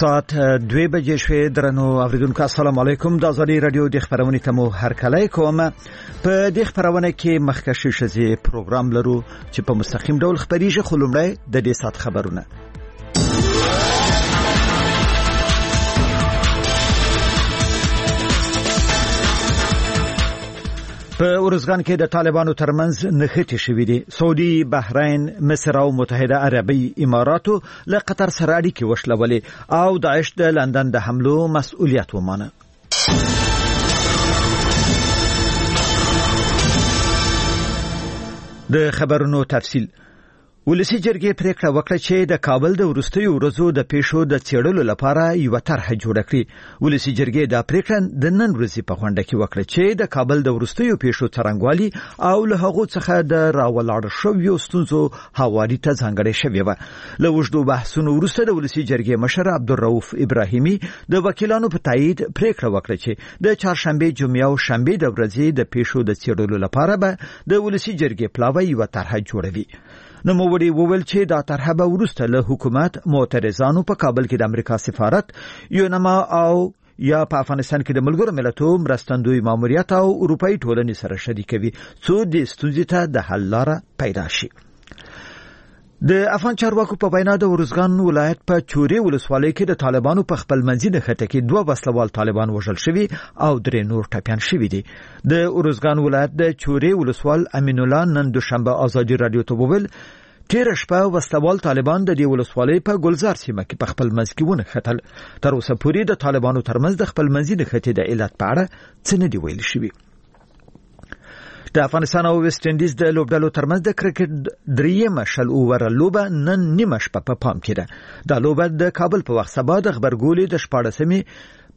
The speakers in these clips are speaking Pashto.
ساعت 2 بجې شوې. درنو اوریدونکو السلام علیکم. د ازادي رادیو د خبرونې تمو هر کله کوم په دې خبرونه کې مخکښ شزي پروګرام لرو چې په مستقیم ډول خبريږي. خلومړی د دې سات خبرونه په ارزګان کې د طالبانو ترمنځ نښتې شوې دي. سعودي، بحرین، مصر او متحده عربي اماراتو له قطر سره اړیکې وشلولې او داعش د لندن د حملو مسؤلیت ومانه. د خبرونو تفصیل. ولسی جرګې پریکړه وکړه چې د کابل د وروستیو ورځو د پیښو د څېړلو لپاره یو طرح جوړ کړي. ولسی جرګې د پریکړه د نن ورځې په غونډه کې وکړه چې د کابل د وروستیو پیښو څرنګوالي او له هغو څخه د راولاړ شویو ستونزو حوالی ته ځانګړې شوې و. له وژدو بحثونو وروسته د ولسی جرګې مشر عبدالرؤف ابراهیمي د وکیلانو په تایید پریکړه وکړه چې د چهارشنبه، جمعه او شنبه د ورځې د پیښو د څېړلو لپاره به د ولسی جرګې پلاوی یو طرح جوړوي. نوموړي وویل چې دا طرح به وروسته له حکومت معترضانو په کابل کې د امریکا سفارت، یونما او یا په افغانستان کې د ملګرو ملتونو مرستندوی ماموریت او اروپאי ټولنې سره شریکوي څو د ستونزې ته د حل لاره پیدا شي. د افغان چارواکو په وینا د ورزګان ولایت په چوري ولسوالۍ کې د طالبانو په خپل منځي نښته کې 2 وسلوال طالبان وژل شوي او 3 نور ټپيان شوي دي. د ورزګان ولایت د چوري ولسوال امین الله نن دوشنبه ازادي رادیو ته وویل تیر شپه وسلوال طالبان د دې ولسوالۍ په ګلزار سیمه کې په خپل منځ کې ونښتل. تر اوسه پورې د طالبانو ترمنځ د خپل منځي نښتې د علت په اړه څه نه دی ویل شوی. د افغانستان او ویسټ انډیز د لوبډلو ترمنځ د کرکټ دریمه شل اوور لوبه نن نیمه شپه په پام کې ده. دا لوبه د کابل په وخت سبا د خبرګولې د 14مې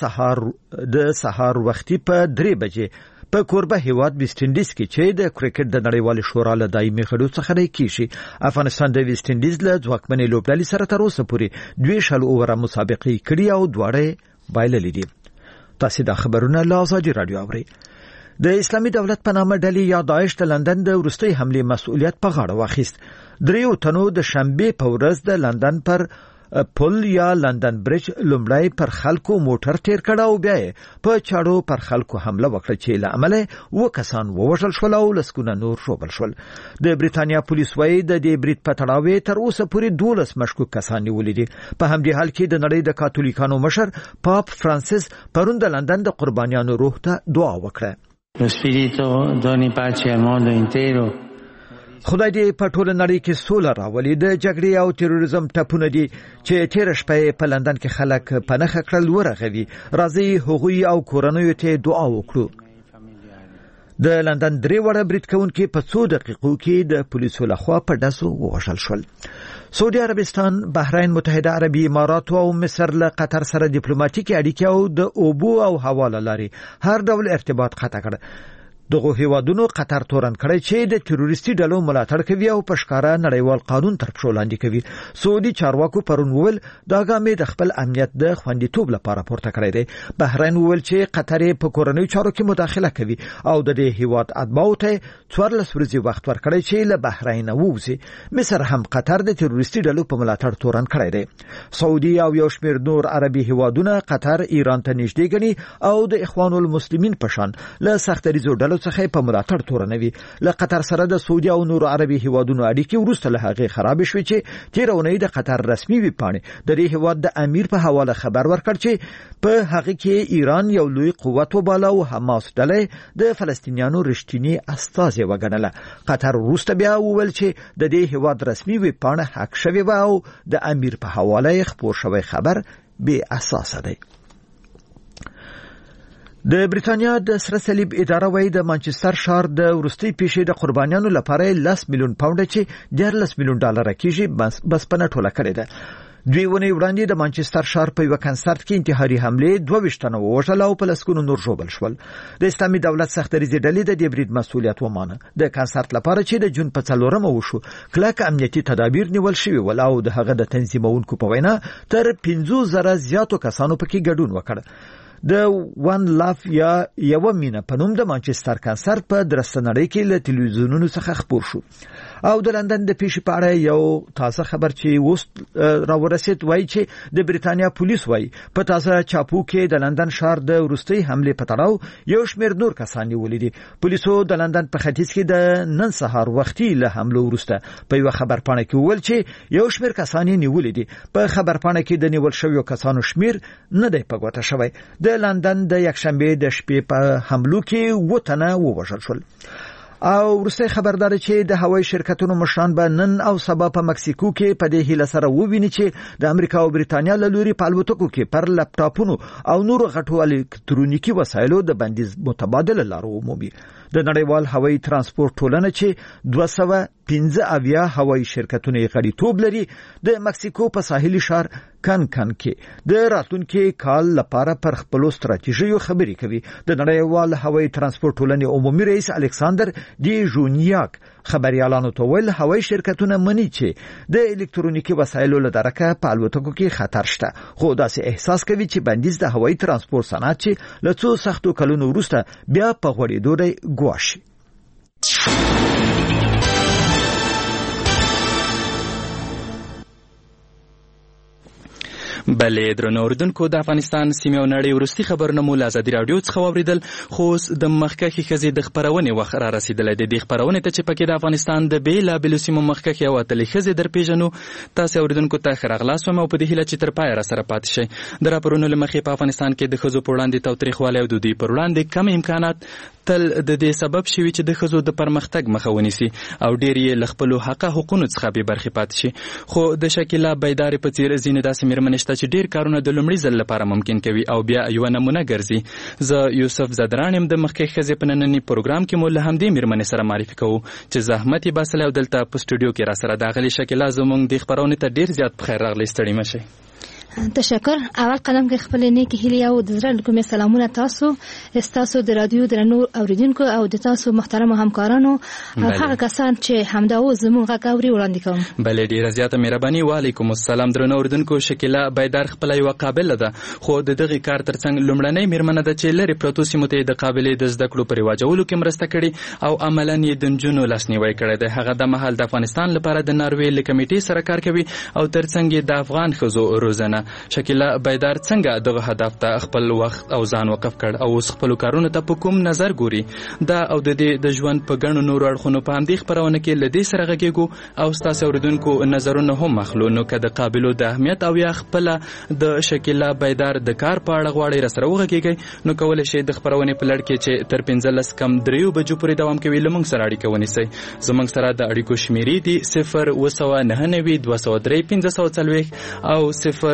په سهار وختي په 3 بجې په کوربه هیواد ویسټ انډیز کې چې د کرکټ د نړیوال شورا له دایمي غړو څخه دی کیږي. افغانستان د ویسټ انډیز له ځواکمنې لوبډلې سره تر اوسه پورې 2 شل اوور مسابقې کړې او دواړه بایللې دي. تاسو د خبرونو له ازادي رادیو اورئ. د اسلامي دولت په نامه ډلې یا داعش د لندن د وروستي حمله مسؤلیت په غاړه واخیست. 3 تنو د شنبه په ورځ د لندن پر پل یا لندن برج لومړی پر خلکو موټر تیر کړه او بیا په چاړو پر خلکو حمله وکړه چې له امله 2 کسان ووژل شول او لسګونه نور ژوبل شول. د بریتانیا پولیس وايي د دې برید په تړاو تر اوسه پورې 12 مشکوک کسان نیولې دي. په همدې حال کې د نړۍ د کاتولیکانو مشر پاپ فرانسیس پرون د لندن د قربانیانو روح ته دعا وکړه. Lo spirito doni pace al mondo intero. خدای دې په ټول نړۍ کې سوله راولي. د جګړې او تروریزم ټپونه دي چې تیر شپه په لندن کې خلک په نخښه کړل ورغوي. راځي هغوی او کورنیو ته دعا وکړو. د لندن 3 وړه برید کوونکي په 2 دقیقو کې د پولیسو لخوا په ډزو ووژل شول. سعودي عربستان، بحرین، متحده عربي امارات او مصر له قطر سره ډیپلوماټیکي اړیکې او د اوبو او هوا لارې هر ډول ارتباط قطع کړ. دغه هیوادونو قطر تورن کړی چې د تروریستي ډلو ملاتړ کوي او په ښکارا نړیوال قانون تر پښو لاندې کوي. سعودي چارواکو پرون وویل دا ګامې د خپل امنیت د خوندیتوب لپاره پورته کړی دی. بحرین وویل چې قطر په کورنیو چارو کې مداخله کوي او د دې هیواد اتباعو ته 14 ورځې وخت ورکړی چې له بحرین ووځي. مصر هم قطر د تروریستي ډلو په ملاتړ تورن کړی دی. سعودي او یو شمېر نور عربي هیوادونه قطر ایران ته نږدې ګڼي او د اخوان المسلمین په شان له سختریزو ډلو څخه په ملاتړ تورنوي. له قطر سره د سعودي او نور عربي هیوادونو اړیکې وروسته له هغه خراب شوې چې تیرونی د قطر رسمي ویبپاڼې د دې هیواد د امیر په حواله خبر ورکړ چې په هغه کې ایران یو لوی قوت وباله او حماس ډلې د فلسطینیانو رښتینی استازي وګڼله. قطر وروسته بیا وویل چې د دې هیواد رسمي ویبپاڼه حق شوی و او د امیر په حواله خبر شوی خبر بے اساس دی. د بریتانیا د سره صلیب اداره وايي د مانچستر ښار د وروستي پیښې د قربانیانو لپاره 10 میلیون پاونډ چې 14 میلیون ډالر کېږي بس په نټوله کړی ده. 2 ونې وړاندې د مانچستر ښار په یو کنسرت کې انتحاري حمله 22 تنه ووژل او په لسګونو نور ژوبل شول. د اسلامي دولت سختریزي ډلې د دې برید مسؤلیت ومانه. د کنسرت لپاره چې د جون په 4 وشو کلک امنیتي تدابیر نیول شوی ول او د هغه د تنظیمونکو په وینا تر 50,000 زیاتو کسانو پکې ګډون وکړ. د ون لاف یا یو مینه په نوم د مانچستر کنسرت په درستنړۍ کې له ټلویزیونونو څخه خبر شو. او د لندن د پیښې په اړه یو تازه خبر چې اوس راورسید وایي چې د بریتانیا پولیس وایي په تازه چاپو کې د لندن ښار د وروستۍ حمله په تړاو یو شمېر نور کسان نیولي دي. پولیسو د لندن په ختیځ کې د نن سهار وختي له حمله وروسته په یو خبرپاڼه کې وویل چې یو شمېر کسان نیولي دي. په خبرپاڼه کې د نیول شویو کسانو شمېر نه دی په ګوته شوی. د لندن د یکشنبه د شپې په حملو کې 7 تنه ووژل شول. او ورسته خبردار چې د هوایي شرکتونو مشران به نن او سبا په مکسیکو کې په دې هیله سره وویني چې د امریکا او بریتانیا له لوري په الوتکو کې پر لپټاپونو او نورو غټو الکترونیکي وسایلو د بندیز متبادل لارو عمومي. د نړیوال هوایي ترانسپورت ټولنه چې 215 هوایي شرکتونه غړیتوب لري د مکسیکو په ساحلي ښار کانکن کې د راتلونکي کال لپاره پر خپل ستراتیژیو خبرې کوي. د نړیوال هوایي ترانسپورت ټولنې عمومي رئیس الکساندر دی ژونیاک خبريالانو ته ویل هوایي شرکتونه مني چې د الکترونیکي وسایلو له درکه په الوتکو کې خطر شته، خو داسې احساس کوي چې بندیز د هوایي ترانسپورت صنعت چې له څو سختو کلونو وروسته بیا په غوړېدو دی ګواښي. بلې درنو اوریدونکو د افغانستان سیمې او نړۍ وروستي خبرونه مو له ازادي راډیو څخه واوریدل، خو د مخکښې ښځې د خپرونې وخت را رسیدلی دی. د خپرونې ته چې پکې د افغانستان د بېلابېلو سیمو مخکښې او اتلې ښځې در پیژنو، تاسې اوریدونکو ته ښه راغلاست وایم او په دې هیله چې تر پایه راسره پاتې شئ. د راپورونو له مخې په افغانستان کې د ښځو په وړاندې تاوتریخوالی او د دوی پر وړاندې کم امکانات تل د دې سبب شوي چې د ښځو د پرمختګ مخه ونیسي او ډېر یې له خپلو حقونو څخه بې برخې پاتې شي. خو د شکیلا بیدارې په څېر ځینې داسې مېرمنې شته چې ډېر کارونه د لومړي ځل لپاره ممکن کوي او بیا یوه نمونه ګرځي. زه یوسف زدران یم. د مخکې ښځې په ننني پروګرام کې مو له همدې مېرمنې سره معرفي کوو چې زحمت یې باسلی او دلته په سټوډیو کې راسره داغلې. شکیلا زموږ دې خپرونې ته ډېر زیات په خیر راغلی، ستړي مه شئ. تشکر. اول قدم کې خپل نیکی هیلې او د زړه له کومې سلامونه تاسو د رادیو درنو اوریدونکو او د تاسو محترمو همکارانو او هغه کسان چې همدا اوس زموږ غږ اوري وړاندې کوم. بلې ډېره زیاته مهرباني. وعلیکم السلام. درنو اوریدونکو، شکیلا بیدار خپله یوه قابله ده، خو د دغې کار ترڅنګ لومړنۍ مېرمنه ده چې لرې پرتو سیمو ته یې د قابلې د زده کړو په رواجولو کې مرسته کړې او عملاً یې د نجونو لاسنیوی کړی دی. هغه د مهال د افغانستان لپاره د ناروې له کمیټې سره کار کوي او ترڅنګ یې د افغان ښځو روزنه. شکیلا بیدار څنګه دغه هدف ته خپل وخت او ځان وقف کړ او اوس خپلو کارونو ته په کوم نظر ګوري؟ دا او د دې د ژوند په ګڼو نورو اړخونو په همدې خپرونه کې له دې سره غږیږو او ستاسو اوریدونکو نظرونه هم اخلو. نو که د قابلو د اهمیت او یا خپله د شکیلا بیدار د کار په اړه غواړئ راسره وغږیږئ، نو کولی شئ د خپرونې په لړ کې چې تر 15 کم 3 بجو پورې دوام کوي له موږ سره اړیکه ونیسئ. زموږ سره د اړیکو شمیرې دي 0 203 540 او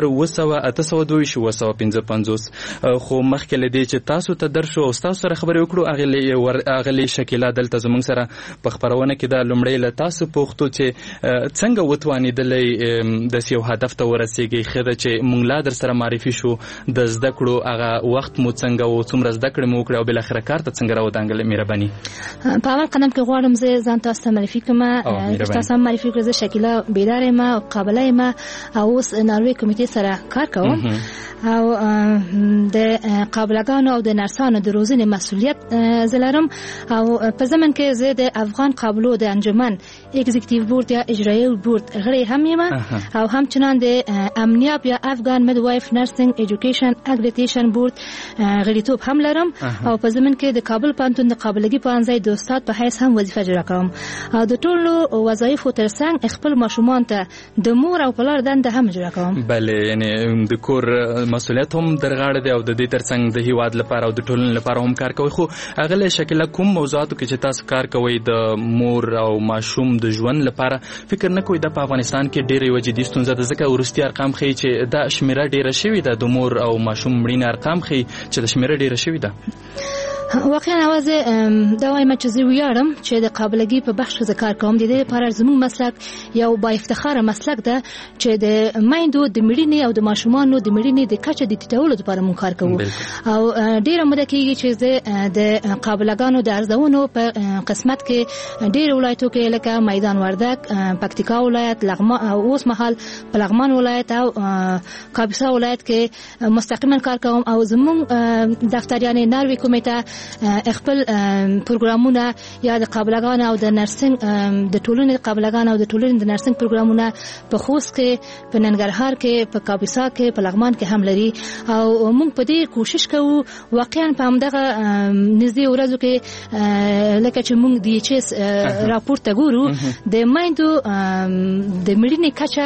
0 252 خو مخکې له دې چې تاسو ته درشو او تاسو سره خبرې وکړو، اغلې شکیلا دلته زموږ سره په خپرونه کې دا لومړی له تاسو پوښتو چې څنګه وتوانېدلی داسې یو هدف ته ورسېږئ؟ ښه ده چې موږ لا در سره معرفي شو د زده کړو هغه وخت مو څنګه و، څومره زده کړې مو وکړې او بالاخره کار ته څنګه راودانګلې؟ مهرباني. په اول قدم کې غواړم زه ځان تاسو ته معرفي کړم. تاسو هم معرفي کړئ. زه شکیلا بیدار یم او قابله یم او اوس ناروې کمیټې سره کار کوم او د قابلګانو او د نرسانو د روزنې مسؤلیت زلرم او په زمن کې زه د افغان قابلو د انجمن ایگزیکټیو بورډ یا اجرایي بورډ غړی هم یم او همچنان د امنیاب یا افغان میډوایف نرسینګ ایجوکیشن اګریډیټیشن بورډ غړیتوب هم لرم او په زمن کې د کابل پوهنتون د قابلګي پوهنځي د استاد په حیث هم وظیفه اجرا کوم او د ټولو وظایفو ترڅنګ خپل ماشومان ته د مور او پلار دنده هم اجرا کوم. بله، یعنی د کور مسؤلیت هم در غاړه دی او د دې ترڅنګ د هیواد لپاره او د ټولنې لپاره هم کار کوي. خو اغله شکیلا کوم موضوعاتو کې چې تاسو کار کوئ د مور او ماشوم د ژوند لپاره فکر نه کوئ د افغانستان کې ډېرې یوه جدي ستونزه ده؟ ځکه وروستي ارقام ښیي چې دا شمیره ډېره شوې ده، د مور او ماشوم مړینې ارقام ښیي چې د شمیره ډېره شوې ده. واقعا اوازه دا وایم چې زه ویاړم چې د قابلګي په بخش کې کار کوم. د دې لپاره زموږ مسلک یو با افتخار مسلک ده چې د مایندو د مړینې او د ماشومانو د مړینې د کچه د ټیټولو لپاره مونږ کار کوو. او ډیره موده کېږي چې د قابلګانو د ارزونو په قسمت کې ډیر ولایتو کې لکه میدان وردک، پکتیکا ولایت، لغمان او اوس مهال په لغمان ولایت او کاپیسا ولایت کې مستقیما کار کوم. او زموږ دفتریان ناروی کمیټه خپل پروګرامونه یا د قابلګانو او د نرسنګ د ټولنې قابلګانو او د ټولنې د نرسنګ پروګرامونه په خوست کې، په ننګرهار کې، په کاپیسا کې، په لغمان کې هم لري. او موږ په دې کوشش کوو واقعا په همدغه نږدې ورځو کې لکه چې موږ دی چې راپور ته ګورو د مایندو د مړینې کچه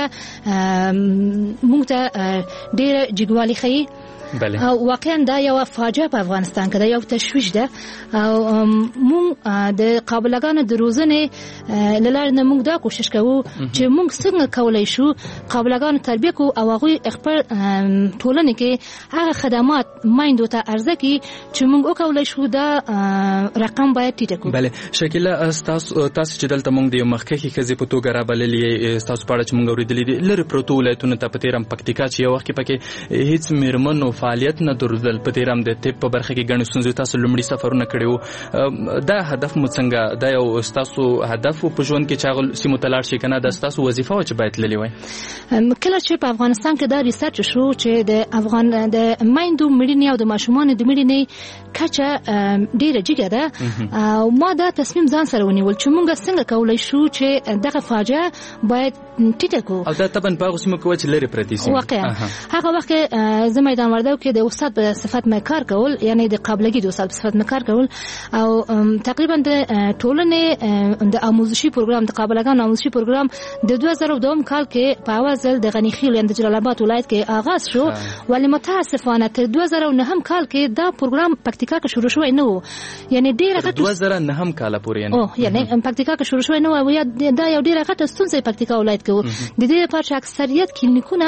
موږ ته ډېر جګوالی ښیي. او واقعا دا یو فاجعه په افغانستان کې دا یو تشویش ده. او موږ د قابلګانو د روزنې لپاره موږ دا کوشش کوو چې موږ څنګه کولای شو قابلګانو تربیه کو او هغه خپل ټولنه کې هغه خدمات مایندو ته ارزه کی چې موږ وکولای شو دا رقم باید ټیټ کړو. بله شکیله تاسو چې دلته موږ د مخکې خزې په توګه رابللې تاسو په اړه چې موږ اوریدلې دي لری پروتو ولایتونو ته په تیرم پکتیکا چې یو وخت پکې هیڅ میرمنو فعالیت نه درلودل په تیرم د طب په برخه کې ګڼ ستونزې تاسو لومړی سفرونه کړیو. دا هدف مو څنګه دا یو تاسو هدف په ژوند کې چاغل سیمو تلاړ شي کنه دا تاسو وظیفه و چې باید للی وای. کله چې په افغانستان کې دا ریسرچ شو چې د افغان د مایندو مړینې او د ماشومانو د مړینې کچه ډیره جګه ده او ما دا تصمیم ځان سره ونیول چې موږ څنګه کولای شو چې دغه فاجعه باید ټیټه کو. او دا طبعا په سیمو کې چې لري پرتی سیمه واقعا هغه وخت زه میدان وردګ کې د استاد په صفت مې کار کول یعنی د قابلګي د استاد په صفت مې کار کول او تقریبا د ټولنې د آموزشي پروګرام د قابلګانو آموزشي پروګرام د 2002 کال کې په اول ځل د غنی خیل د جلال آباد ولایت کې آغاز شو. ولی متاسفانه تر 2009 کال کې دا پروګرام پکتیکا کې شروع شوی نه و. یعنی ډیره غټه 2009 کال پورې یعنی پکتیکا کې شروع شوی نه و. دا یو ډیره غټه ستونزه پکتیکا ولایت کې و. د دې لپاره چې اکثریت کلینیکونه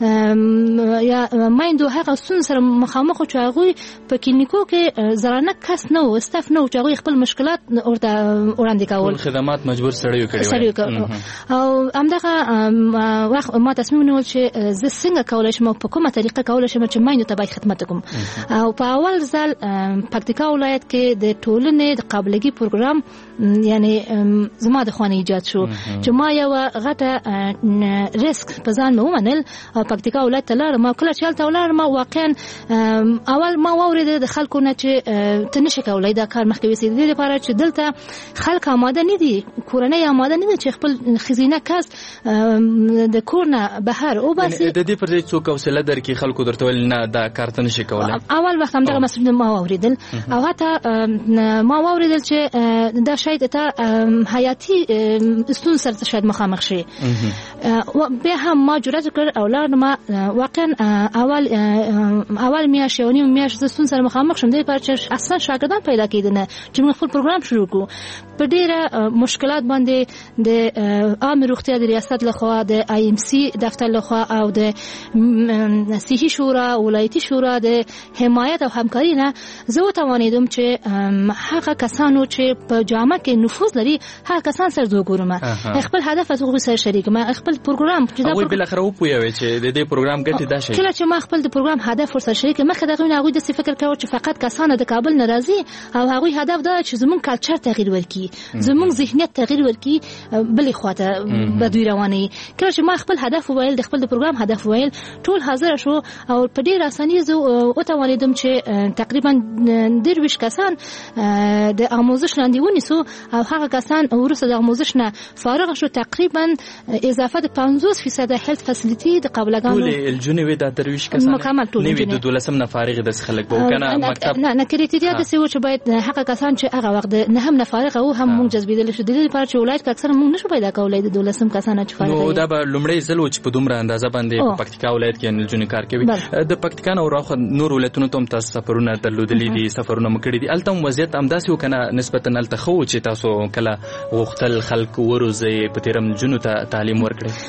یا مایندو هغه ستونزه سره مخامخ او هغه په کلینیکو کې زرانه کس نه و، استاف نه و چې هغه خپل مشکلات وړاندې کول، خدمات مجبور سړیو کړی او همدغه وخت ما تصمیم ونیول چې زه څنګه کولای شم په کومه طریقه کولای شم چې مایندو ته باید خدمت وکړم. او په اول ځل پکتیکا ولایت کې د ټولنې د قابلګي پروګرام یعنی زما د خوانې ایجاد شو چې ما یو غټه ریسک په ځان مې ومنل او پکتیکا ولایت ته لاړم. کله چې هلته ولاړم واقعا اول ما واورېدل د خلکو نه چې ته نشې کولی دا کار مخکې وسې. د دې لپاره چې دلته خلک آماده نه دي، کورنۍ آماده نه دي چې خپل ښځینه کس د کور نه بهر وباسي. د دې پر ځای څوک حوصله درکړي خلکو درته ویل نه دا کار ته نشې کولی؟ اول وخت همدغه مسؤل ما واورېدل او حتی ما واورېدل چې دا شاید ته حیاتي ستونزې سره شاید مخامخ شي. بیا هم ما جرأت وکړ او لاړم. واقعا اول میاشت یو نیم میاشت زه ستونزې سره مخامخ شوم. د دې لپاره چې اصلا شاګردان پیدا کېدل چې موږ خپل پروګرام شروع کړو. په ډېره مشکلات باندې د عامه روغتیا د ریاست لخوا د IMC دفتر لخوا او د صحي شورا ولایتي شورا د حمایت او همکاري نه زه وتوانېدم چې هغه کسانو چې په جامعه کې نفوذ لري هغه کسان سره وګورم، خپل هدف از هغوی سره شریک ما خپل پروګرام چې دا هغوی بل اخر وپوهوي چې د دې پروګرام ګټه دا شي. کله چې ما خپل د پروګرام هدف ورسره شریک مخه دغه نه هغوی د فکر کاوه چې فقط کسان د کابل ناراضي او هغوی هدف دا چې زمون کلچر تغییر ورکړي، زمون ذهنیت تغییر ورکړي، بلې خواته به دوی رواني. کله چې ما خپل هدف وویل، د خپل د پروګرام هدف وویل، ټول حاضر شو او په ډېر اسانۍ زه وتوانېدم چې تقریبا 20 کسان د آموزش لاندې ونیسو او هغه کسان وروسته د آموزش نه فارغ شو. تقریبا اضافه د 50% هیلث فاسیلیټي د قابلګانو ټول الجنوي د 20 کسان مکمل ټول نوی د 12 نه فارغ د خلک به کنه مکتب نه کریټیریا د سیو چې باید هغه کسان چې هغه وخت نه هم نه فارغ او هم موږ جذبیدل شو. د دې لپاره چې ولایت اکثر موږ نشو پیدا کولای د 12 کسان چې فارغ نو دا به لومړی ځل و چې په دومره اندازه باندې په پکتیکا ولایت کې الجنوي کار کوي. د پکتیکا نو راخه نور ولایتونو ته هم تاسو سفرونه درلودلې دي، سفرونه مکړي دي. الته وضعیت همداسې وکنه نسبتا الته خو چې تاسو کله وختل خلک وروزي په تیرم جنو ته تعلیم ورکړي. موږ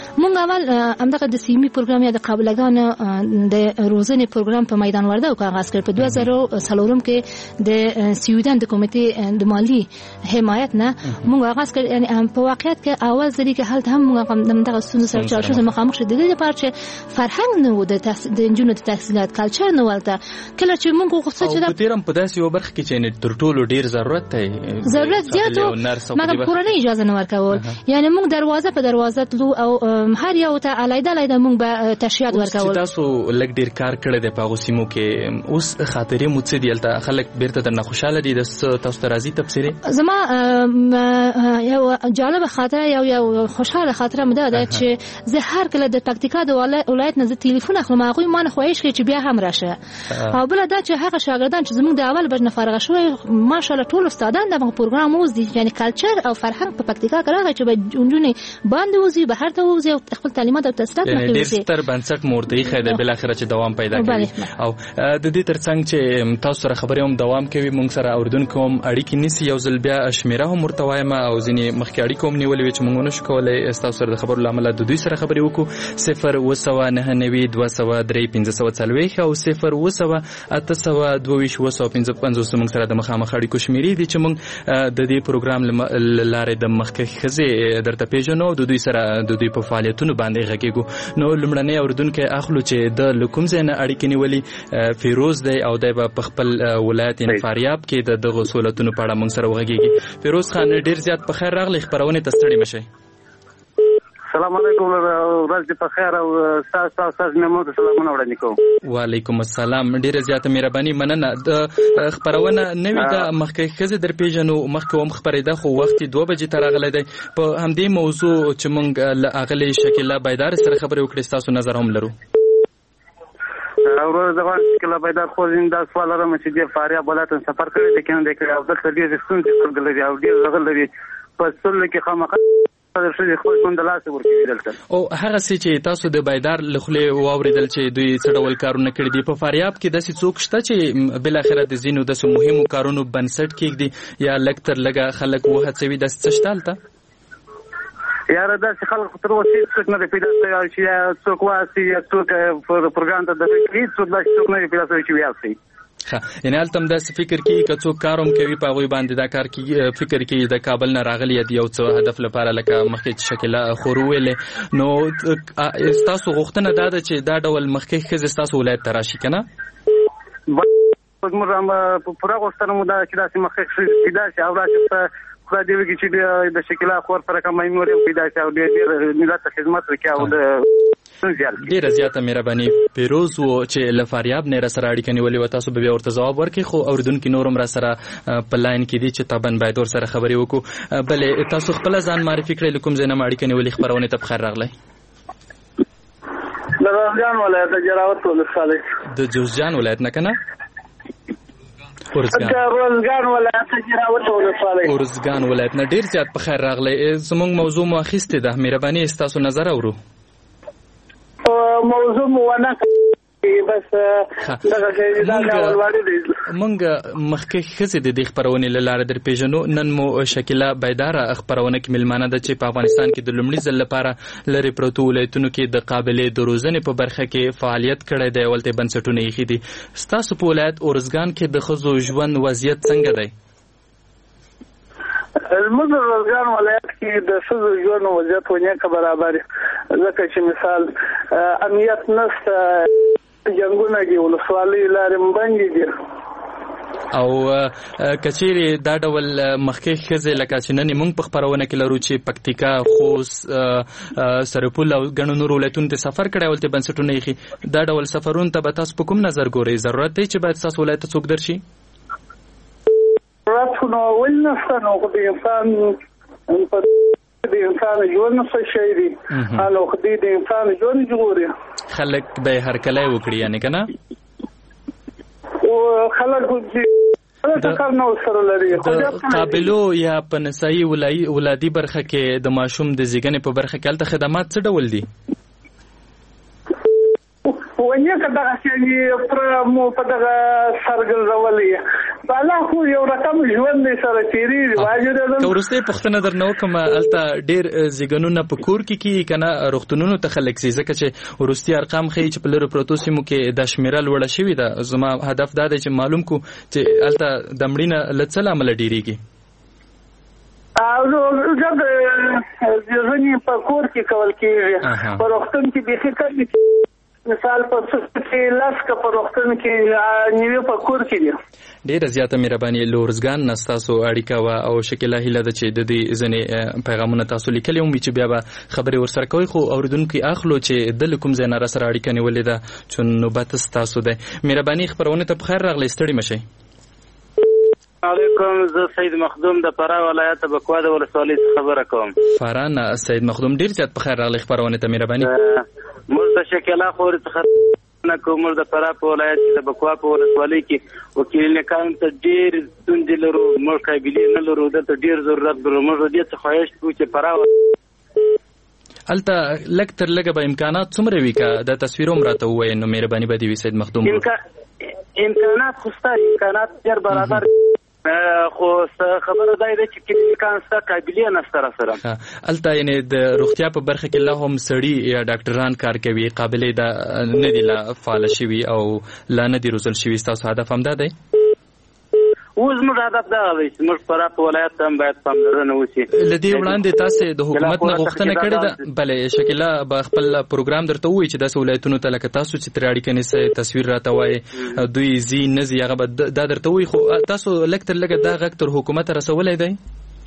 اول همدغه د سیمې پروګرام یا د قابلګانو د روزنې پروګرام په میدان ورده او کاغذ کړ په 2004 کې د سویډن د کمیټې د مالی حمایت نه موږ آغاز کړ. یعنی په واقعیت کې اول ځل کې حالت هم موږ دغه ستونزې سره چارچوب مخامخ شو. د دې لپاره چې فرهنګ نه و د انجونو د تحصیلات کلچر نه ولته کله چې موږ غوښتل چې د تیرم په داسې یو برخه کې چې تر ټولو ډیر ضرورت دی زیات مګر کورنۍ اجازه نه ورکول. یعنی موږ دروازه په دروازه تلو او هر یو ته علیده موږ به تشریحات ورکول. تاسو لګ ډیر کار کړی دی په غوسیمو کې اوس خاطرې مو څه دیلته خلک بیرته درنه خوشاله دي د تاسو ته راځي تفسیری زما یو جالب خاطره یو خوشاله خاطره مده ده چې زه هر کله د پکتیکا د ولایت نه ټلیفون اخلم هغه ما نه خوښ کی چې بیا هم راشه او بل دا چې هغه شاګردان چې زموږ د اول بجنه فارغ شوی ماشاءالله ټول استادان دغه پروګرام اوس دي یعنی کلچر او فرهنګ په پکتیکا کې راغی چې جونجونی باندې وزي بهر ته وزي او خپل تعلیمات او تحصیلات مخې وزي ډېر بنسټ مورتي خیده بل اخر چې دوام پیدا کوي او د دې ترڅنګ چې تاسو سره خبرې هم دوام کوي مونږ سره اوردونکو هم اړیکې نیسي یو ځل بیا شمیره هم مرتوایم او ځینې مخکې اړیکې هم نیولې چې مونږ نشو کولای تاسو سره د خبرو لامل د دوی سره خبرې وکړو 0299240 او 02822 مونږ سره د مخامخ اړیکو شمیرې دي چې مونږ د دې پروګرام لاره د مخکې خزه درته پیژنو د دوی سره د دوی په فعالیتونو باندې غږیږو. نو لمړنۍ اوردونکو اخلو چې د لکوم ځای نه اړیکې نیولې فیروز دی او د په خپل ولایت فاریاب کې د دغه سہولتونو په اړه مونږ سره وغږیږي. فیروز خان ډیر زیات په خیر راغلی خبرونه تستړي مشي. السلام علیکم ورځ په خیر او تاسو نمو سلامونه وړاندې کوم. وعلیکم السلام ډیره زیاته مهرباني مننه. د خبرونه نوې د مخکې خزه در پیژنو مخکې هم خبرېده خو وخت 2 بجې تر راغلی دی په همدې موضوع چې مونږ اغلی شکیلا بایدار سره خبرې وکړې تاسو نظر هم لرو. ورو ځوان شکیلا بایدار خو زنده سوال لرم چې د فاریاب ولایت سفر کړی دی کنه د کړه او د خدای د ستونزې څنګه لري او ډیر غلري په څل کې خامخا او هغه څه چې تاسو د بایدار لخلې واوریدل چې دوی څه ډول کارونه کړی دي په فاریاب کې داسې څوک شته چې بل اخر د زینو د مهمو کارونو بنسټ کېږي یا لکتر لګه خلک وهڅوي د څه شتالته یاره داسې خلک تر اوسه څوک نه پیدا شوی چې څوک واسي یا څوک پروګرام ته د هیڅ څوک نه پیدا شوی چې ویاسي یعنی التم د فکر کې که څوک کاروم کوي په غوي باندې دا کار کې فکر کې د کابل نه راغلی دی یو څه هدف لپاره لکه مخکې شکل خوروله نو تاسو غوښتنه دا ده چې دا ډول مخکې خزه تاسو ولایت تراشي کنه موږ هم پوره غوښتنه مو دا چې داسې مخکې پیدا شي او راشي خو دې وګړي چې د شکل خور پر کومه مېموري پیدا شي او ډېر ملت خدمت وکړي او ډیره زیاته مهرباني. پیروز و چې لفاریاب نه را سره اړیکه نیولې و تاسو به ورته جواب ورکړي خو اوردونکو نورم را سره په لاین کې دي چې تابن باید ور سره خبرې وکړو. بلې تاسو خپل ځان معرفي کړئ کوم ځای نه اړیکه نیولې خبرونه ته بخیر راغلی. د جوزجان ولایت جراوت ولسوالۍ د جوزجان ولایت نه کنه اورزګان ولایت نه ډیر زیات په خیر راغلی. زموږ موضوع مو اخیسته ده مهرباني تاسو نظر اورو. موضوع مو ونه بس دغه مونږ مخکې خزه د خبرونه لاله در پیژنو نن مو شکیلا بایدار خبرونه کې ملمانه ده چې په افغانستان کې د لومړي ځل لپاره لری پروتو ولایتونو کې د قابلیت د روزنې په برخه کې فعالیت کړی دی ولته بنسټونه یې خېدي. ستاسو په ولایت اورزګان کې د خزو ژوند وضعیت څنګه دی؟ زموږ اورزګان ولایت کې د خزو ژوند وضعیت ونه برابر ځکه چې مثال امنیت نشته جنگونه دی ولسوالۍ لارې مبندې دي او کچېری دا ډول مخکې خزه لکه چې نن موږ په خبرونه کې لرو چې پکتیکا خوست سرپل او ګڼو نور ولایتونو ته سفر کړی ولته بنسټونه یې دا ډول سفرون ته به تاسو په کوم نظر ګورئ ضرورت دی چې باید تاسو ولایت څوک درشي؟ راتونو ولنستانو د انسان ژوند څه شي دی هغه خدای د انسان ژوند جوړي خلک به هر کله وکړي یعنی کنه او خلک قابلو یا پنسای ولادي برخه کې د ماشوم د زیږنې په برخه کې الته خدمات څه ډول دي؟ ونیکه دغه چې پر مو په دغه سرګرځولې بالا خو یو رقم ژوند سره تیریږي واجب ده. ورسته پښتنه درنو کوم الته ډیر زیګنونه په کور کې کنه روغتونونو ته خلک سي ځکه چې ورستي ارقام خي چې په لری پروتو سیمو کې د شمیره لوړه شوې ده. زما هدف دا دی چې معلوم کو چې الته د مړینه لڅل عمل ډیریږي. او زه ځنی په کور کې کول کېږي په روغتون کې به خېټه مثال په څه لاس کا په روغتون کې نیو په کور کې دي. ډیره زیاته مهرباني لورزګان نستاسو اړیکه وا او شکل هیله ده چې د دې ځنې پیغامونه تاسو لیکلي ومي چې بیا به خبري ورسره کوي خو اوریدونکو اخلو چې د کوم ځای نه سره اړیکه نیولې ده چې نوبت تاسو ده. مهرباني خبرونه ته بخیر راغلی ستړي مشي. علیکم زه سید مخدوم د فراه ولایت بکوا د ولسوالۍ خبره کوم. فرانه سید مخدوم ډیر زیات بخیر راغلی خبرونه ته مهرباني. موږ د شکلا خور څخه نه کوم د فراه په ولایت د بکوا په ولسوالۍ کې وکیل نکان ته ډیر ستونزې لرو. موږ قابلیت نه لرو د ډیر ضرورت لرو. موږ دې څه خواهش کوو چې فراه الته لک تر لګه به امکانات څومره وي کا د تصویروم راته وای نو مهرباني به دی سید مخدوم. امکانات خوسته امکانات ډیر برابر خو خبره دا ده چې کلینیکان سره قابلیت نشته سره الته یعنی د روغتیا په برخه کې لا هم سړي یا ډاکټران کار کوي قابلیت دا نه دی لا فعال شوی او لا نه دی روزل شوی. تاسو هدف هم دا دی؟ اوس موږ هدف دا دی چې موږ فراه په ولایت هم باید پاملرنه وشي. لدی وړاندې تاسو د حکومت نه غوښتنه کړې ده بلې شکله به خپل پروګرام درته وایي چې د ولایتونو ته لکه تاسو چې تر اړیکه نه تصویر راته وایي دوی زی نه زی هغه دا درته وایي خو تاسو لکتر لګه دا غږ تر حکومت رسولای دی؟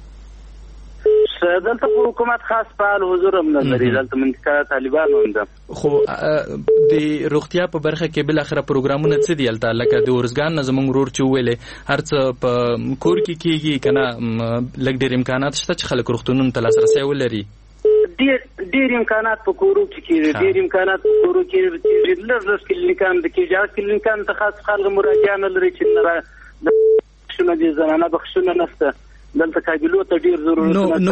دلته حکومت خاص فعال حضور هم نه لري. دلته منطقه طالبانو هم ده. خو د روغتیا په برخه کې بل اخره پروګرامونه څه دي الته لکه د ورزګان زموږ ورور چې ویلې هر څه په کور کې کیږي کنه لګ ډیر امکانات شته چې خلک روغتونونو ته لاسرسي ولري. ډیر امکانات په کورو کې کیږي. ډیر امکانات په کورو کې لږ کلینیکان د کیږي. کلینیکان ته خاص خلک مراجعه نه لري چې نه د شنو دي زنانه بخښنه نشته. دلته قابلیت ته ډیر ضرورت نو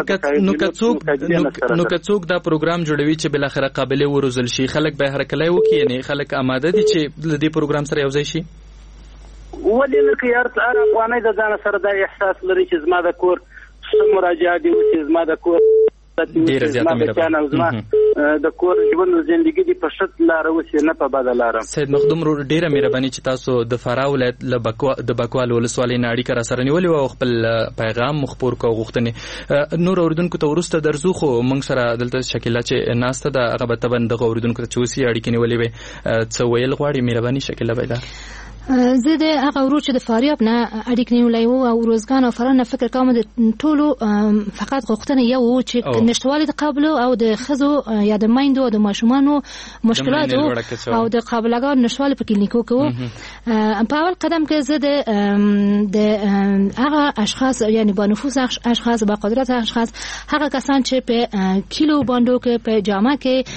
که څوک دا پروګرام جوړوي چې بل اخره قابل وروزل شي خلک به هرکلای وکي نه خلک آماده دي چې د دې پروګرام سره یوځای شي. ولې نه کې هر افغاني د ځان سره د احساس لري چې زما د کور څه مراجعه دي چې زما د کور ډیر زیاته مهرباني د کور ژوند ژوندۍ دي په شت لار وسی نه په بدل لار. سید مخدوم ډیره مهرباني چې تاسو د فراه ولایت د بکوال ولسوالۍ نه اړیکه را سره نیولې او خپل پیغام مخبر کو غوښتنې نور اوردونکو ته ورسته درځو خو موږ سره دلته شکیلا چې ناسته د هغه به تبند اوردونکو ته چوسي اړیکې نیولې وي څه ویل غواړي مهرباني شکیلا بیدا. زه د هغه ورور چې د فاریاب نه اړیک نیولای وو او روزګان او فرانه فکر کوم د ټولو فقط غوښتنه یو و چې نشټوالي د قابل او د خزو یا د مایندو او د ماشومانو مشکلات او د قابلګان نشټوالي په کلینیکو کې په اول قدم کې زه د هغه اشخاص یعنی با نفوذ اشخاص با قدرت اشخاص هغه کسان چې په کیلو باندو کې په جامه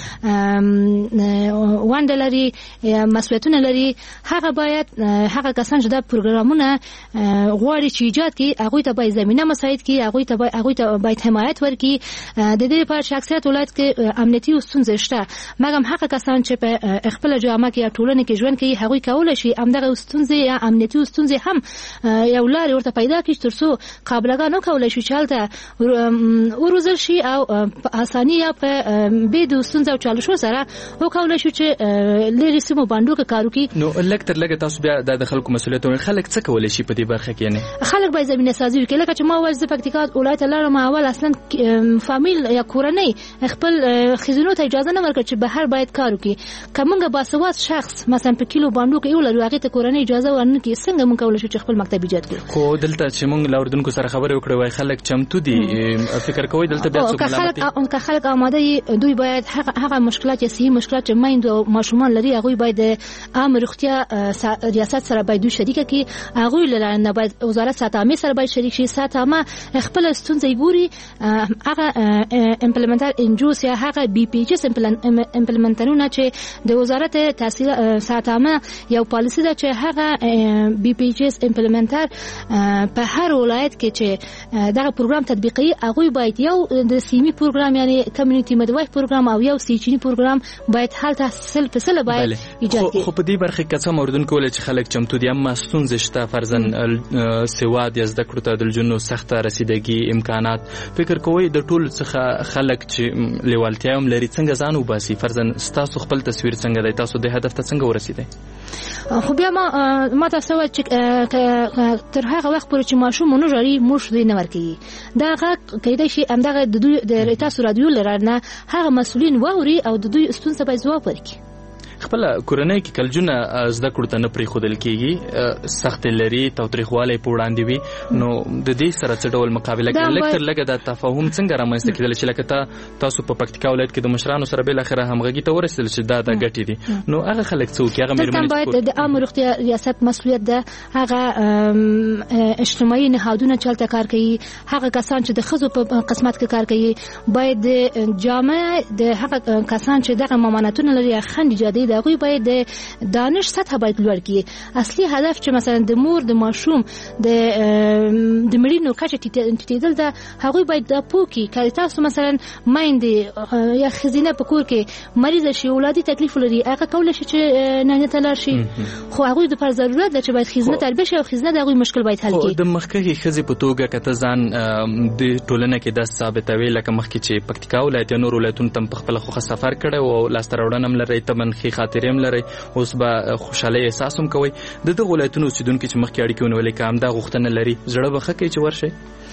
کې وندلري مسؤلیتونه لري هغه باید هغه کسان چې دا پروګرامونه غواړي چې ایجاد کړي هغه ته باید زمينه مساعد کړي هغه ته باید حمایت ورکړي. د دې لپاره چې اکثریت ولایت کې امنیتي ستونزې شته مګر هغه کسان چې په خپل جامه کې یا ټولنه کې ژوند کوي هغه کولای شي همدغه ستونزې یا امنیتي ستونزې هم یو لاري ورته پیدا کړي ترڅو قابلګانو کولای شي چالتہ وروزل شي او په اساني یا په بيد ستونزې او چالشو سره او کولای شي چې لري سمو باندې کارو کوي. نو لکتر لګه تاسو د خلکو مسؤلیت خلک څه کولای شي په دې برخه کې نه خلک باید زمينه سازي وکړي لکه چې ما وایي د پکتیکا ولایت لاره ما اول اصلا فامیل یا کورنۍ خپل خزینو ته اجازه نه ورکړي چې بهر باید کار وکړي کومه باسواد شخص مثلا په کیلو باندې کې یو لري هغه ته کورنۍ اجازه ورنکړي څنګه مونږ کولای شو چې خپل مکتب ایجاد کړو. خو دلته چې مونږ لاوردونکو سره خبرې وکړو وای خلک چمتو دي فکر کوي دلته بیا څه که خلک آماده دوی باید هغه مشکلات یا صحیح مشکلات چې مایند او ماشومان لري هغه باید عام روغتیا ریاست سره باید دوی شریک کی هغه لرنه باید وزارت صحت عامه سره باید شریک شي صحت عامه خپل ستونزې ګوري هغه امپلیمنټر انجوس یا هغه بي پی ایچ اس امپلیمنټرونه چې د وزارت تحصیل صحت عامه یو پالیسی ده چې هغه بي پی ایچ اس امپلیمنټر په هر ولایت کې چې دا پروګرام تطبیقي هغه باید یو د سیمي پروګرام یعنی کمیونټي مدوایف پروګرام او یو سیچنی پروګرام باید حالت سل په سل باید ایجاد کړي. خو په دې برخه کې څه موردون کول چې خلک چمتو دي اما ستونزې شته فرضاً سواد یا زده کړو ته د نجونو سخته رسیدګي امکانات فکر کوئ د ټول څخه خلک چې لیوالتیا هم لري څنګه ځان وباسي فرضاً ستاسو خپل تصویر څنګه دی تاسو د هدف ته څنګه ورسیدئ خو بیا ما تاسو وایي چې تر هغه وخت پورې چې ماشوم نه ژاړي موږ دوی نه ورکوي دا هغه کیدای شي همدغه د دوی د تاسو رادیو لرنه هغه مسؤلین واوري او د دوی ستونزه باید ځواب ورکړي خپل کورنۍ کې کلجونه زده کړو ته نه پرې خودل کیږي سخت لري توتریخواله په وړاندې وي نو د دې سره څه ډول مقابله کوي لکه لکه د تفاهم څنګه رامنځته کېدل چې لکه تاسو په پکتیکا ولایت کې د مشرانو سره بل اخره همغږي ته ورسېدل چې دا د ګټې دي نو هغه خلک څوک هغه مېرمنې باید د عامه روغتیا ریاست مسؤلیت ده هغه اجتماعي نهادونه چلته کار کوي هغه کسان چې د خزو په قسمت کې کار کوي باید جامع د هغه کسان چې دغه ممانعتونه لري خندې جادي دغه باید د دانش سطح باید لوړ کړي اصلي هدف چې مثلا د مور د ماشوم د مړینو کچه ټیټېدل ده هغه باید د پوکي کله تاسو مثلا مایندې یا خزینه په کور کې مریض شي ولادي تکلیف لري هغه کول شي چې نه تلل شي خو هغه د پر ضرورت ده چې باید خزینه تربیه شي او خزینه دغه مشکل باید حل کړي د مخکې خزي په توګه کته ځان د ټولنه کې د ثابتوي لکه مخکې چې پکتیکا ولایت نور ولایتونو تم په خپل خو سفر کړي او لاستراوړنم لري تمنخي خاطرې لري اوس به خوشاله احساس هم کوي د دغه ولایتونو اوسیدونکو چې مخکې اړیکې ونولې کوم دا غوښتنه لري زړه به ښه کوي چې ورشي